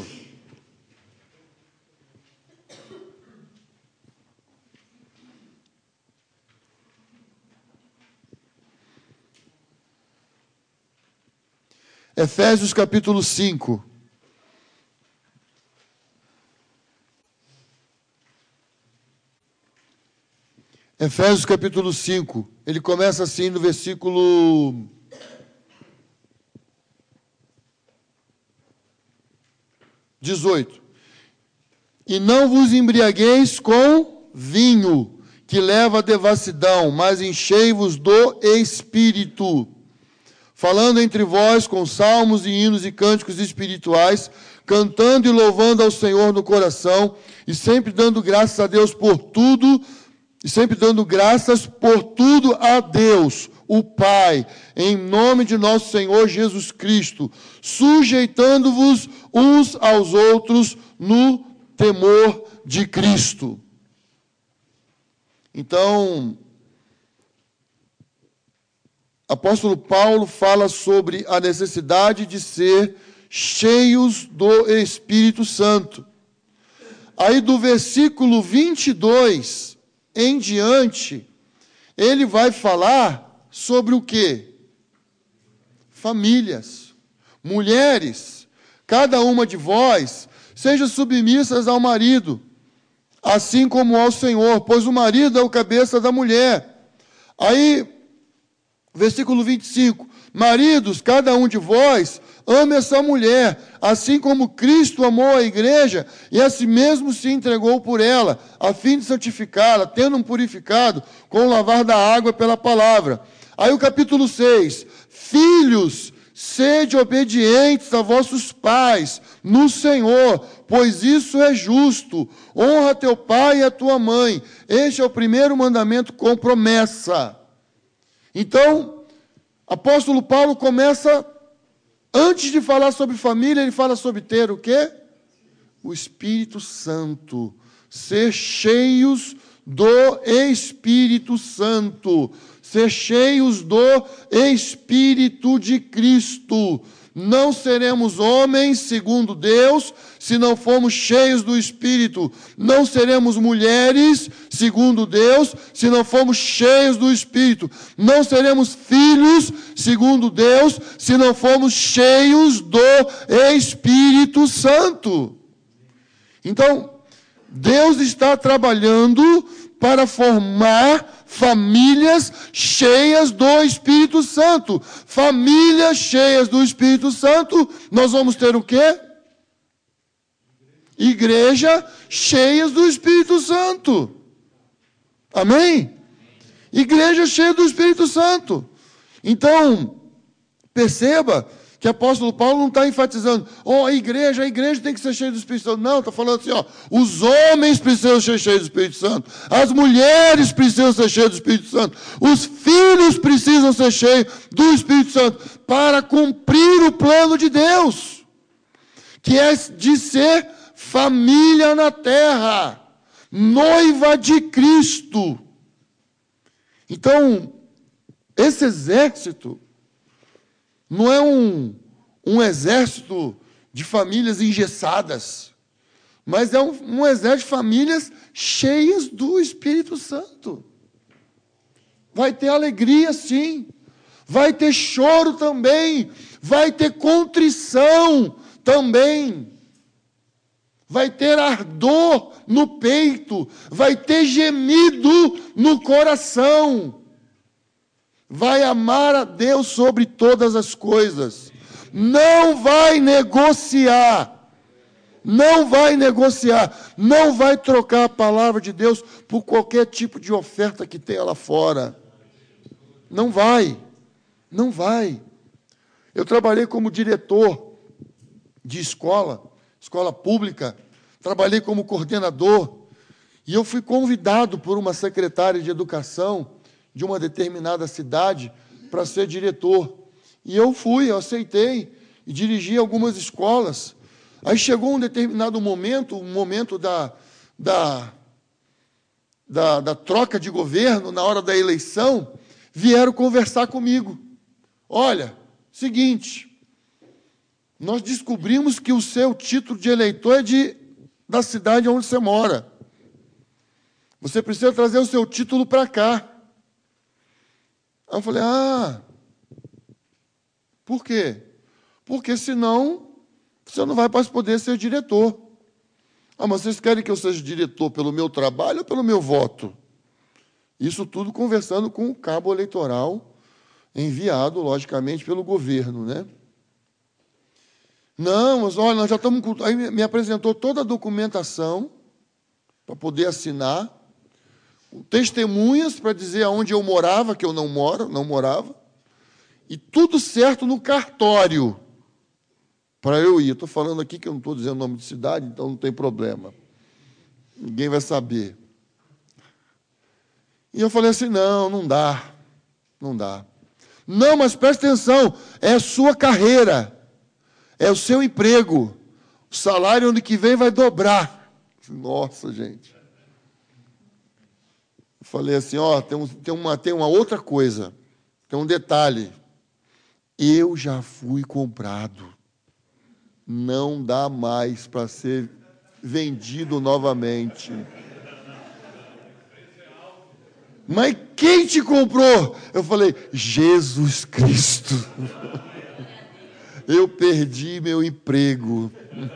Efésios capítulo cinco. Efésios capítulo cinco, ele começa assim no versículo dezoito. E não vos embriagueis com vinho, que leva à devassidão, mas enchei-vos do Espírito, falando entre vós com salmos e hinos e cânticos espirituais, cantando e louvando ao Senhor no coração, e sempre dando graças a Deus por tudo, e sempre dando graças por tudo a Deus, o Pai, em nome de nosso Senhor Jesus Cristo, sujeitando-vos uns aos outros no temor de Cristo. Então, apóstolo Paulo fala sobre a necessidade de ser cheios do Espírito Santo. Aí do versículo vinte e dois em diante, ele vai falar sobre o quê? Famílias. Mulheres, cada uma de vós, seja submissas ao marido, assim como ao Senhor, pois o marido é o cabeça da mulher. Aí, versículo vinte e cinco, maridos, cada um de vós, ame essa mulher, assim como Cristo amou a igreja e a si mesmo se entregou por ela, a fim de santificá-la, tendo-o purificado com o lavar da água pela palavra. Aí o capítulo seis, filhos, sede obedientes a vossos pais no Senhor, pois isso é justo. Honra teu pai e a tua mãe. Este é o primeiro mandamento com promessa. Então, apóstolo Paulo começa, antes de falar sobre família, ele fala sobre ter o quê? O Espírito Santo. Ser cheios do Espírito Santo. Ser cheios do Espírito de Cristo. Não seremos homens, segundo Deus, se não formos cheios do Espírito. Não seremos mulheres, segundo Deus, se não formos cheios do Espírito. Não seremos filhos, segundo Deus, se não formos cheios do Espírito Santo. Então, Deus está trabalhando para formar famílias cheias do Espírito Santo. Famílias cheias do Espírito Santo, nós vamos ter o quê? Igreja cheias do Espírito Santo. Amém? Igreja cheia do Espírito Santo. Então, perceba que o apóstolo Paulo não está enfatizando, oh, a igreja, a igreja tem que ser cheia do Espírito Santo. Não, está falando assim, ó, os homens precisam ser cheios do Espírito Santo, as mulheres precisam ser cheias do Espírito Santo, os filhos precisam ser cheios do Espírito Santo, para cumprir o plano de Deus, que é de ser família na terra, noiva de Cristo. Então, esse exército não é um, um exército de famílias engessadas, mas é um, um exército de famílias cheias do Espírito Santo. Vai ter alegria, sim. Vai ter choro também. Vai ter contrição também. Vai ter ardor no peito. Vai ter gemido no coração. Vai amar a Deus sobre todas as coisas. Não vai negociar. Não vai negociar, não vai trocar a palavra de Deus por qualquer tipo de oferta que tenha lá fora. Não vai, não vai. Eu trabalhei como diretor de escola, escola pública, trabalhei como coordenador, e eu fui convidado por uma secretária de educação de uma determinada cidade para ser diretor. E eu fui, eu aceitei, e dirigi algumas escolas. Aí chegou um determinado momento, um momento da, da, da, da troca de governo, na hora da eleição, vieram conversar comigo. Olha, seguinte, nós descobrimos que o seu título de eleitor é de, da cidade onde você mora. Você precisa trazer o seu título para cá. Aí eu falei, ah, por quê? Porque senão você não vai mais poder ser diretor. Ah, mas vocês querem que eu seja diretor pelo meu trabalho ou pelo meu voto? Isso tudo conversando com o cabo eleitoral, enviado, logicamente, pelo governo, né? Não, mas olha, nós já estamos... Aí me apresentou toda a documentação para poder assinar, testemunhas para dizer aonde eu morava, que eu não moro, não morava, e tudo certo no cartório para eu ir. Estou falando aqui que eu não estou dizendo o nome de cidade, então não tem problema. Ninguém vai saber. E eu falei assim, não, não dá, não dá. Não, mas presta atenção, é a sua carreira, é o seu emprego, o salário ano que vem vai dobrar. Nossa, gente. Eu falei assim, ó, tem, um, tem, uma, tem uma outra coisa, tem um detalhe. Eu já fui comprado. Não dá mais para ser vendido novamente. Mas quem te comprou? Eu falei, Jesus Cristo. Eu perdi meu emprego.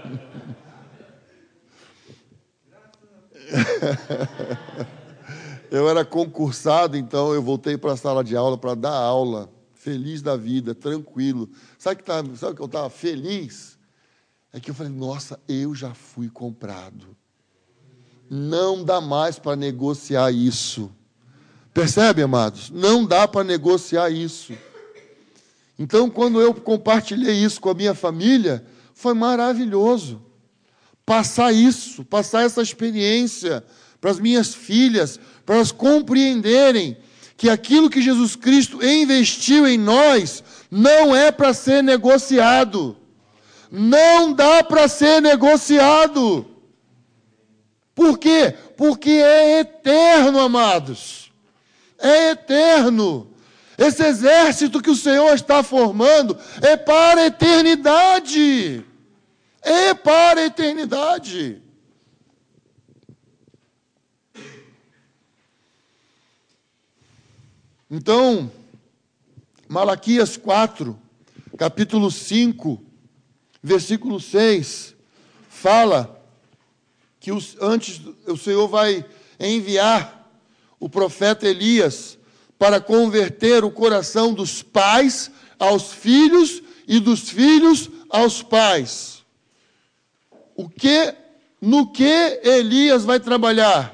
Eu era concursado, então eu voltei para a sala de aula para dar aula, feliz da vida, tranquilo. Sabe que, tá, sabe que eu estava feliz? É que eu falei, nossa, eu já fui comprado. Não dá mais para negociar isso. Percebe, amados? Não dá para negociar isso. Então, quando eu compartilhei isso com a minha família, foi maravilhoso. Passar isso, passar essa experiência para as minhas filhas, para elas compreenderem que aquilo que Jesus Cristo investiu em nós não é para ser negociado. Não dá para ser negociado. Por quê? Porque é eterno, amados. É eterno. Esse exército que o Senhor está formando é para a eternidade. É para a eternidade. Então, Malaquias quatro, capítulo cinco, versículo seis, fala que os, antes o Senhor vai enviar o profeta Elias para converter o coração dos pais aos filhos e dos filhos aos pais. O que, no que Elias vai trabalhar?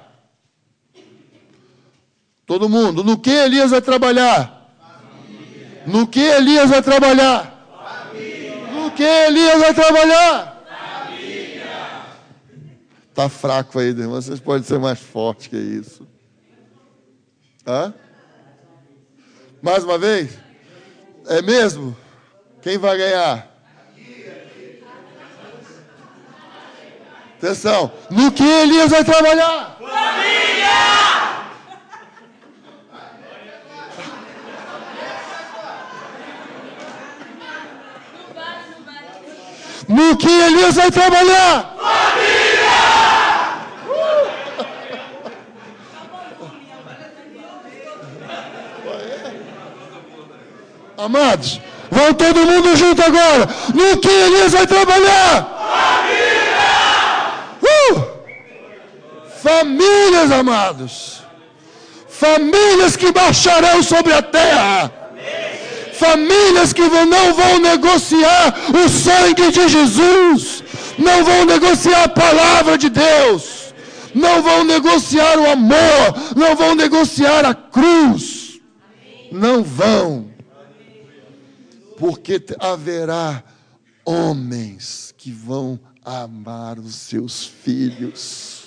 Todo mundo, no que Elias vai trabalhar? Família. No que Elias vai trabalhar? Família. No que Elias vai trabalhar? Família. Tá fraco aí, irmão. Vocês podem ser mais fortes que isso. Hã? Mais uma vez? É mesmo? Quem vai ganhar? Atenção. No que Elias vai trabalhar? Família! No que Elias vai trabalhar? Família! Uh! Amados, vão todo mundo junto agora. No que Elias vai trabalhar? Família! Uh! Famílias, amados. Famílias que marcharão sobre a terra. Famílias que não vão negociar o sangue de Jesus. não vão negociar a palavra de Deus, não vão negociar o amor, não vão negociar a cruz. Não vão. Porque haverá homens que vão amar os seus filhos.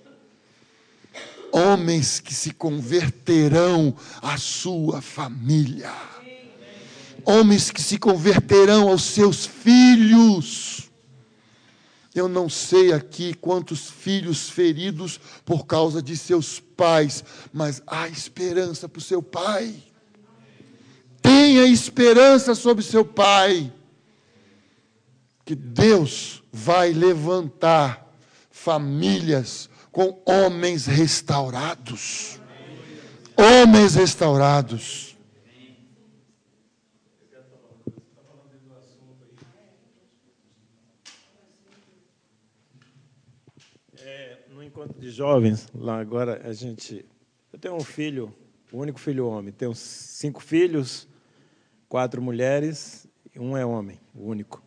Homens que se converterão à sua família. Homens que se converterão aos seus filhos. Eu não sei aqui quantos filhos feridos por causa de seus pais, mas há esperança para o seu pai. Tenha esperança sobre seu pai. Que Deus vai levantar famílias com homens restaurados. Homens restaurados. É, no encontro de jovens, lá agora a gente... Eu tenho um filho, o único filho homem. Tenho cinco filhos, quatro mulheres e um é homem, o único.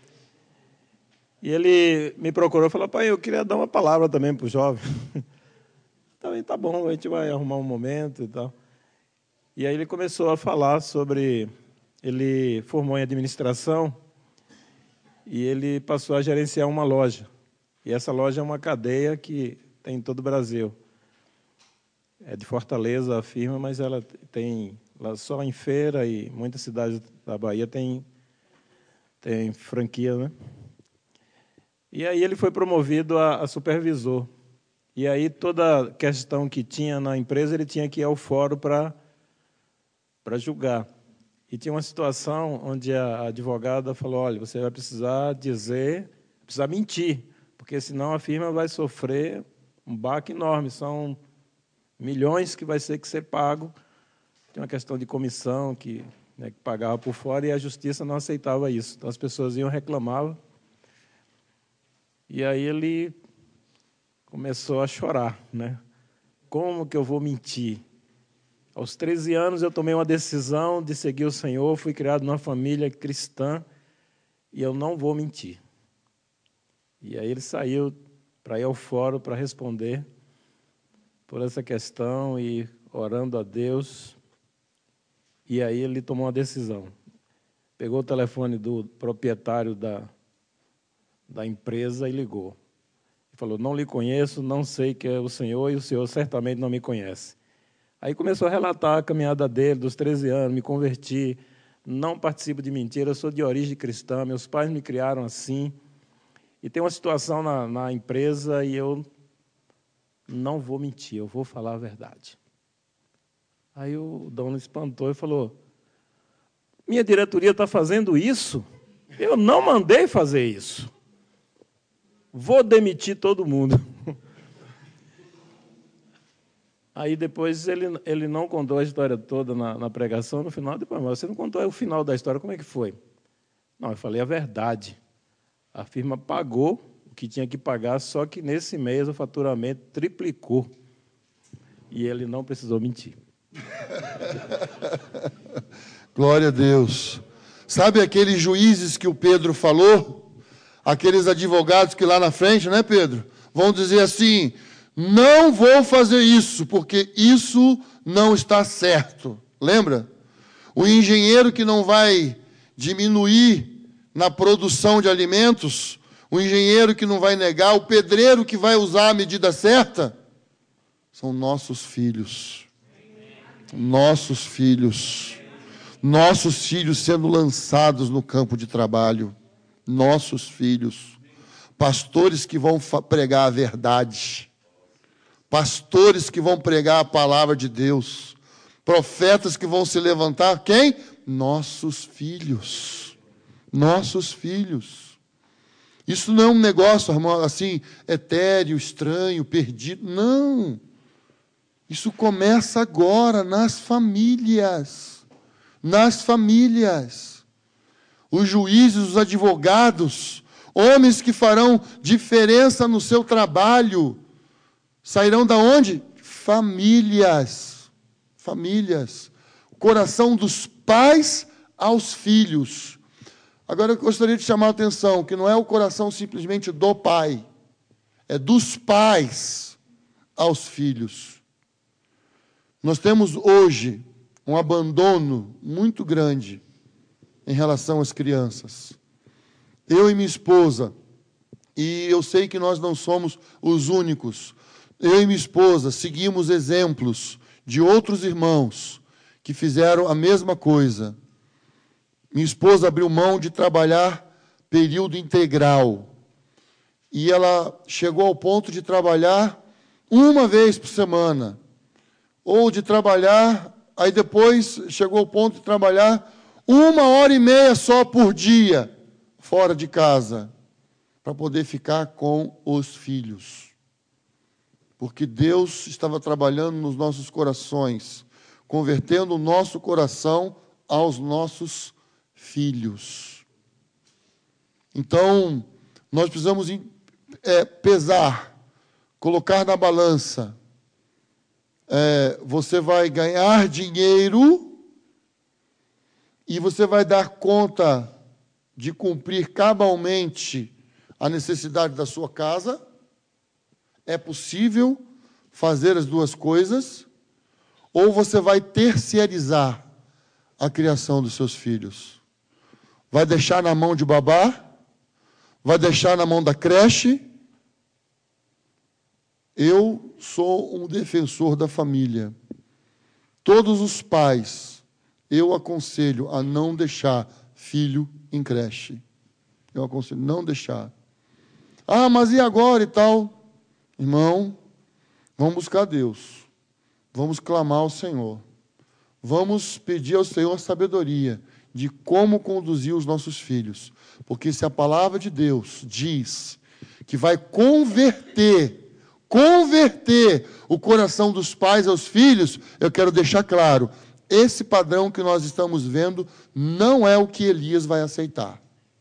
E ele me procurou e falou, pai, eu queria dar uma palavra também para o jovem. Também tá bom, a gente vai arrumar um momento e tal. E aí ele começou a falar sobre... Ele formou em administração e ele passou a gerenciar uma loja. E essa loja é uma cadeia que tem em todo o Brasil. É de Fortaleza a firma, mas ela tem... Lá só em Feira e muitas cidades da Bahia tem, tem franquia, né? E aí ele foi promovido a, a supervisor. E aí toda questão que tinha na empresa, ele tinha que ir ao fórum para para julgar. E tinha uma situação onde a advogada falou, olha, você vai precisar dizer, precisar mentir, porque senão a firma vai sofrer um baque enorme. São milhões que vai ter que ser pago. Tem uma questão de comissão que, né, que pagava por fora e a justiça não aceitava isso. Então as pessoas iam reclamavam. E aí ele começou a chorar, né? Como que eu vou mentir? Aos treze anos eu tomei uma decisão de seguir o Senhor, fui criado numa família cristã e eu não vou mentir. E aí ele saiu para ir ao fórum para responder por essa questão e orando a Deus. E aí ele tomou uma decisão. Pegou o telefone do proprietário da da empresa e ligou. Ele falou, não lhe conheço, não sei que é o senhor, e o senhor certamente não me conhece. Aí começou a relatar a caminhada dele, dos treze anos, me converti, não participo de mentira, eu sou de origem cristã, meus pais me criaram assim, e tem uma situação na, na empresa e eu não vou mentir, eu vou falar a verdade. Aí o dono espantou e falou, minha diretoria está fazendo isso? Eu não mandei fazer isso. Vou demitir todo mundo. Aí depois ele, ele não contou a história toda na, na pregação, no final, depois, mas você não contou o final da história, como é que foi? Não, eu falei a verdade. A firma pagou o que tinha que pagar, só que nesse mês o faturamento triplicou. E ele não precisou mentir. Glória a Deus. Sabe aqueles juízes que o Pedro falou? Aqueles advogados que lá na frente, né, Pedro? Vão dizer assim, não vou fazer isso, porque isso não está certo. Lembra? O engenheiro que não vai diminuir na produção de alimentos, o engenheiro que não vai negar, o pedreiro que vai usar a medida certa, são nossos filhos. Nossos filhos. Nossos filhos sendo lançados no campo de trabalho. Nossos filhos. Pastores que vão pregar a verdade. Pastores que vão pregar a palavra de Deus. Profetas que vão se levantar. Quem? Nossos filhos. Nossos filhos. Isso não é um negócio, irmão, assim, etéreo, estranho, perdido. Não. Isso começa agora, nas famílias. Nas famílias. Os juízes, os advogados, homens que farão diferença no seu trabalho, sairão da onde? Famílias. Famílias. O coração dos pais aos filhos. Agora, eu gostaria de chamar a atenção que não é o coração simplesmente do pai, é dos pais aos filhos. Nós temos hoje um abandono muito grande em relação às crianças. Eu e minha esposa, e eu sei que nós não somos os únicos, eu e minha esposa seguimos exemplos de outros irmãos que fizeram a mesma coisa. Minha esposa abriu mão de trabalhar período integral. E ela chegou ao ponto de trabalhar uma vez por semana. Ou de trabalhar, aí depois chegou ao ponto de trabalhar uma hora e meia só por dia, fora de casa, para poder ficar com os filhos. Porque Deus estava trabalhando nos nossos corações, convertendo o nosso coração aos nossos filhos. Então, nós precisamos é, pesar, colocar na balança. É, você vai ganhar dinheiro e você vai dar conta de cumprir cabalmente a necessidade da sua casa? É possível fazer as duas coisas? Ou você vai terceirizar a criação dos seus filhos? Vai deixar na mão de babá? Vai deixar na mão da creche? Eu sou um defensor da família. Todos os pais, eu aconselho a não deixar filho em creche. Eu aconselho não deixar. Ah, mas e agora e tal? Irmão, vamos buscar Deus. Vamos clamar ao Senhor. Vamos pedir ao Senhor sabedoria de como conduzir os nossos filhos. Porque se a palavra de Deus diz que vai converter, converter o coração dos pais aos filhos, eu quero deixar claro, esse padrão que nós estamos vendo não é o que Elias vai aceitar.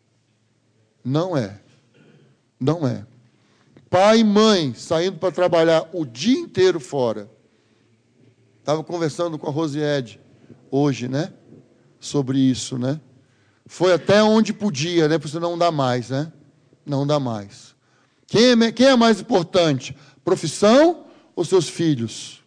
Não é. Não é. Pai e mãe saindo para trabalhar o dia inteiro fora. Estava conversando com a Rosiede hoje, né? Sobre isso, né? Foi até onde podia, né? Para você não dar mais, né? Não dá mais. Quem é, quem é mais importante? Profissão ou seus filhos?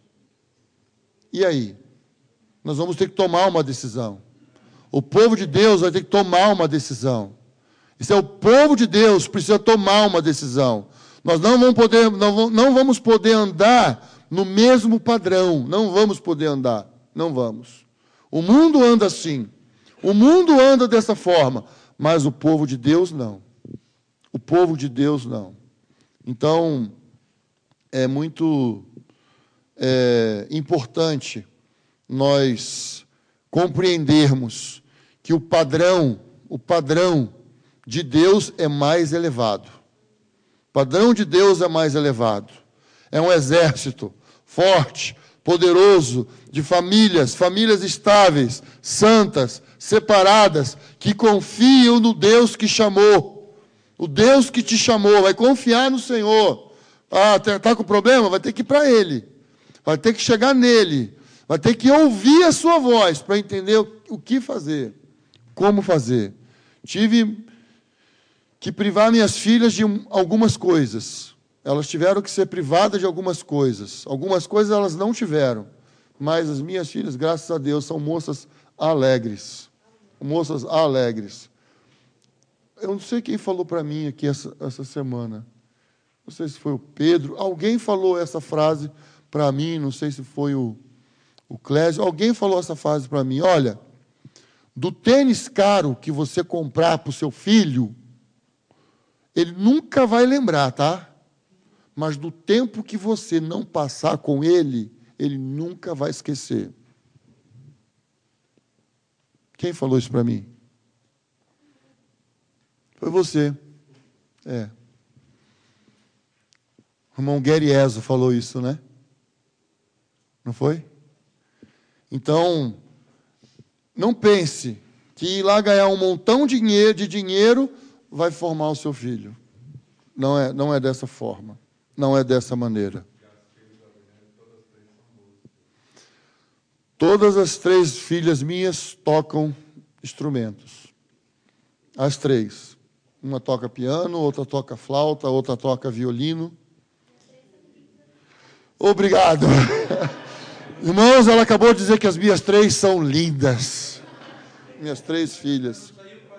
E aí? Nós vamos ter que tomar uma decisão. O povo de Deus vai ter que tomar uma decisão. Isso é o povo de Deus precisa tomar uma decisão. Nós não vamos poder, não, não vamos poder andar no mesmo padrão. Não vamos poder andar. Não vamos. O mundo anda assim. O mundo anda dessa forma. Mas o povo de Deus não. O povo de Deus não. Então, é muito é, importante nós compreendermos que o padrão, o padrão de Deus é mais elevado. O padrão de Deus é mais elevado. É um exército forte, poderoso, de famílias, famílias estáveis, santas, separadas, que confiam no Deus que chamou. O Deus que te chamou, vai confiar no Senhor. Ah, está com problema? Vai ter que ir para Ele. Vai ter que chegar nele. Vai ter que ouvir a sua voz para entender o que fazer, como fazer. Tive que privar minhas filhas de algumas coisas. Elas tiveram que ser privadas de algumas coisas. Algumas coisas elas não tiveram. Mas as minhas filhas, graças a Deus, são moças alegres. Moças alegres. Eu não sei quem falou para mim aqui essa, essa semana. Não sei se foi o Pedro. Alguém falou essa frase para mim, não sei se foi o, o Clésio. Alguém falou essa frase para mim. Olha, do tênis caro que você comprar para o seu filho, ele nunca vai lembrar, tá? Mas do tempo que você não passar com ele, ele nunca vai esquecer. Quem falou isso para mim? Foi você. É. O irmão Gueriezo falou isso, né? Não foi? Então, não pense que ir lá ganhar um montão de dinheiro, de dinheiro vai formar o seu filho. Não é, não é dessa forma. Não é dessa maneira. Todas as três filhas minhas tocam instrumentos. As três. Uma toca piano, outra toca flauta, outra toca violino. Obrigado. Irmãos, ela acabou de dizer que as minhas três são lindas. Minhas três filhas.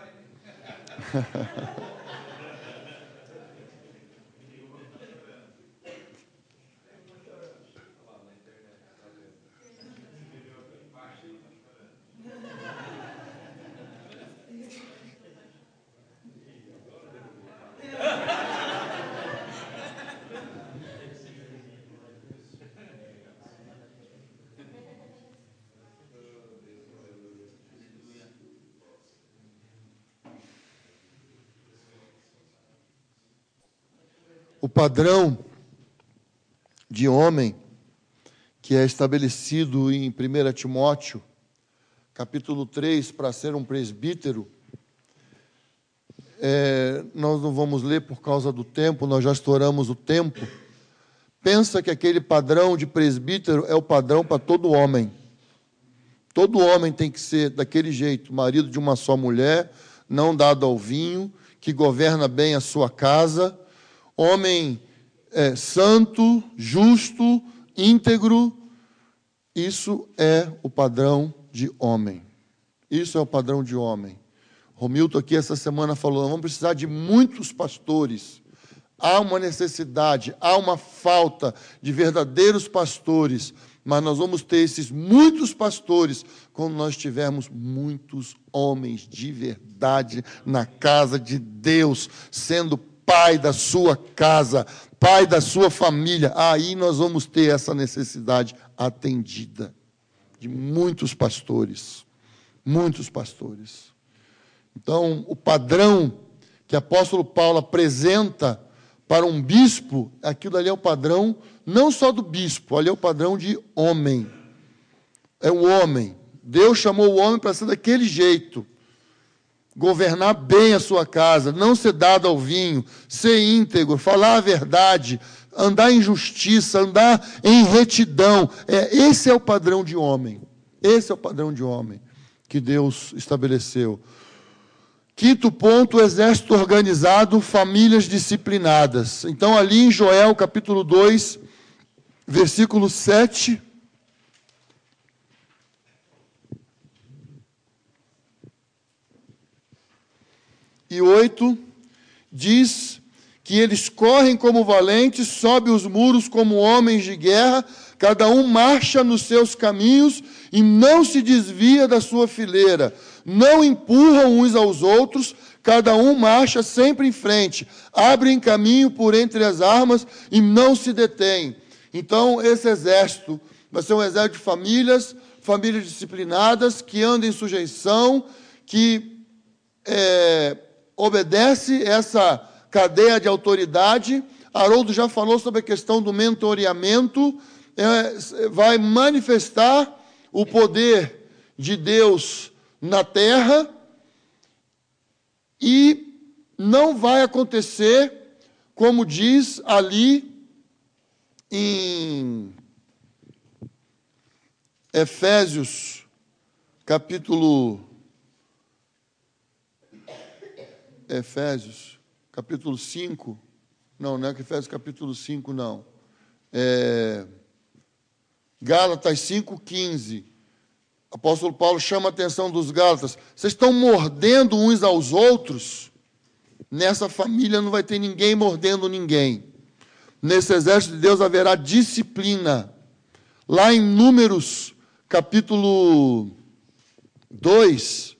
O padrão de homem que é estabelecido em primeiro Timóteo, capítulo três, para ser um presbítero, é, nós não vamos ler por causa do tempo, nós já estouramos o tempo. Pensa que aquele padrão de presbítero é o padrão para todo homem. Todo homem tem que ser daquele jeito, marido de uma só mulher, não dado ao vinho, que governa bem a sua casa, homem é, santo, justo, íntegro. Isso é o padrão de homem. Isso é o padrão de homem. Romilton aqui essa semana falou, nós vamos precisar de muitos pastores. Há uma necessidade, há uma falta de verdadeiros pastores, mas nós vamos ter esses muitos pastores quando nós tivermos muitos homens de verdade na casa de Deus, sendo pai da sua casa, pai da sua família. Aí nós vamos ter essa necessidade atendida de muitos pastores, muitos pastores. Então, o padrão que o apóstolo Paulo apresenta para um bispo, aquilo ali é o padrão não só do bispo, ali é o padrão de homem. É o homem. Deus chamou o homem para ser daquele jeito. Governar bem a sua casa, não ser dado ao vinho, ser íntegro, falar a verdade, andar em justiça, andar em retidão. É, esse é o padrão de homem. Esse é o padrão de homem que Deus estabeleceu. Quinto ponto, o exército organizado, famílias disciplinadas. Então, ali em Joel, capítulo dois, versículo sete... e oito, diz que eles correm como valentes, sobem os muros como homens de guerra, cada um marcha nos seus caminhos e não se desvia da sua fileira, não empurram uns aos outros, cada um marcha sempre em frente, abrem caminho por entre as armas e não se detém. Então, esse exército vai ser um exército de famílias, famílias disciplinadas, que andam em sujeição, que é, obedece essa cadeia de autoridade. Haroldo já falou sobre a questão do mentoreamento, é, vai manifestar o poder de Deus na terra e não vai acontecer, como diz ali em Efésios, capítulo Efésios, capítulo cinco, não, não é Efésios capítulo cinco, não. É, Gálatas cinco, quinze. O apóstolo Paulo chama a atenção dos Gálatas. Vocês estão mordendo uns aos outros? Nessa família não vai ter ninguém mordendo ninguém. Nesse exército de Deus haverá disciplina. Lá em Números, capítulo dois,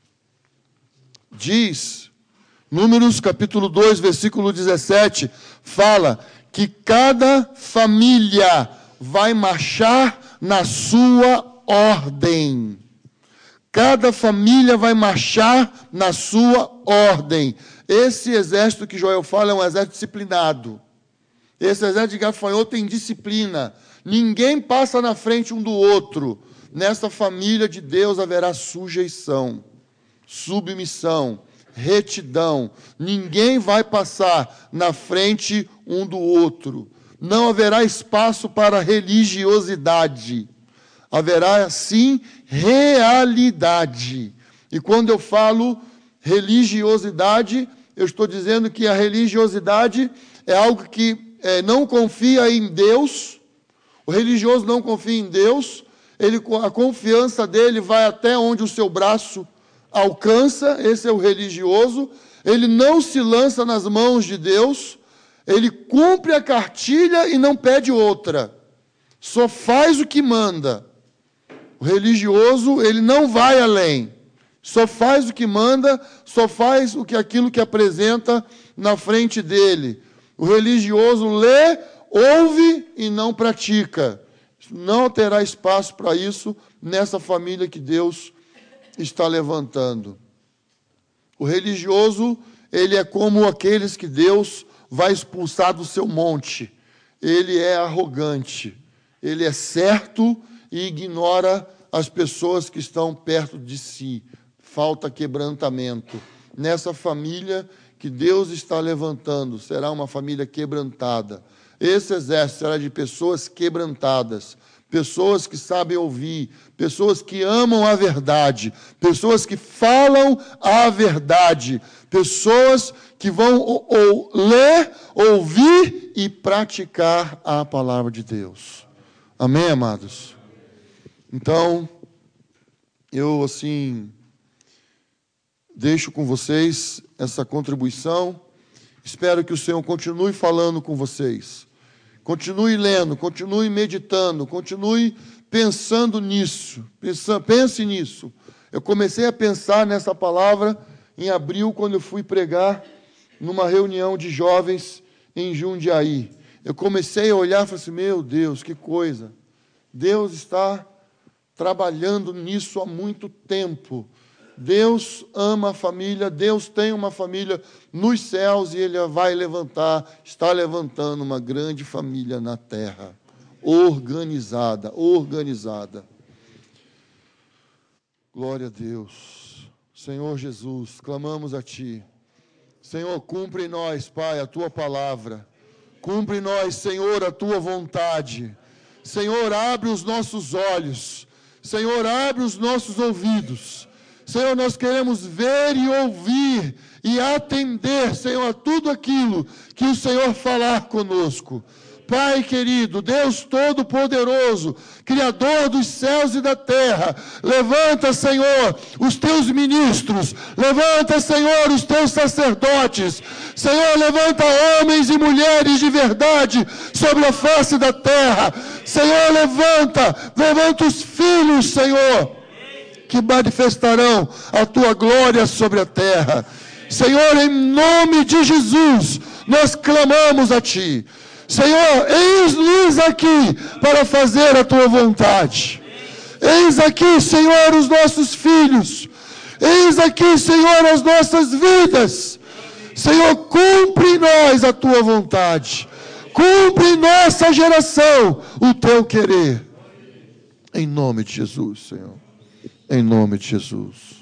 diz... Números, capítulo dois, versículo dezessete, fala que cada família vai marchar na sua ordem. Cada família vai marchar na sua ordem. Esse exército que Joel fala é um exército disciplinado. Esse exército de gafanhoto tem disciplina. Ninguém passa na frente um do outro. Nessa família de Deus haverá sujeição, submissão, retidão. Ninguém vai passar na frente um do outro. Não haverá espaço para religiosidade. Haverá, sim, realidade. E quando eu falo religiosidade, eu estou dizendo que a religiosidade é algo que é, não confia em Deus. O religioso não confia em Deus, ele, a confiança dele vai até onde o seu braço alcança, esse é o religioso. Ele não se lança nas mãos de Deus, ele cumpre a cartilha e não pede outra, só faz o que manda. O religioso, ele não vai além, só faz o que manda, só faz o que aquilo que apresenta na frente dele. O religioso lê, ouve e não pratica. Não terá espaço para isso nessa família que Deus está levantando. O religioso, ele é como aqueles que Deus vai expulsar do seu monte. Ele é arrogante, ele é certo e ignora as pessoas que estão perto de si. Falta quebrantamento. Nessa família que Deus está levantando, será uma família quebrantada. Esse exército será de pessoas quebrantadas, pessoas que sabem ouvir, pessoas que amam a verdade, pessoas que falam a verdade, pessoas que vão ou, ou, ler, ouvir e praticar a palavra de Deus. Amém, amados? Então, eu, assim, deixo com vocês essa contribuição. Espero que o Senhor continue falando com vocês. Continue lendo, continue meditando, continue pensando nisso. Pensa, pense nisso. Eu comecei a pensar nessa palavra em abril, quando eu fui pregar numa reunião de jovens em Jundiaí. Eu comecei a olhar e falei assim, meu Deus, que coisa. Deus está trabalhando nisso há muito tempo. Deus ama a família, Deus tem uma família nos céus e Ele vai levantar, está levantando uma grande família na terra, organizada, organizada. Glória a Deus. Senhor Jesus, clamamos a Ti. Senhor, cumpre em nós, Pai, a Tua palavra. Cumpre em nós, Senhor, a Tua vontade. Senhor, abre os nossos olhos. Senhor, abre os nossos ouvidos. Senhor, nós queremos ver e ouvir e atender, Senhor, a tudo aquilo que o Senhor falar conosco. Pai querido, Deus Todo-Poderoso, Criador dos céus e da terra, levanta, Senhor, os teus ministros, levanta, Senhor, os teus sacerdotes, Senhor, levanta homens e mulheres de verdade sobre a face da terra, Senhor, levanta, levanta os filhos, Senhor, que manifestarão a tua glória sobre a terra. Senhor, em nome de Jesus, nós clamamos a Ti. Senhor, eis-nos aqui para fazer a Tua vontade. Eis aqui, Senhor, os nossos filhos. Eis aqui, Senhor, as nossas vidas. Senhor, cumpre em nós a Tua vontade. Cumpre em nossa geração o Teu querer. Em nome de Jesus, Senhor. Em nome de Jesus.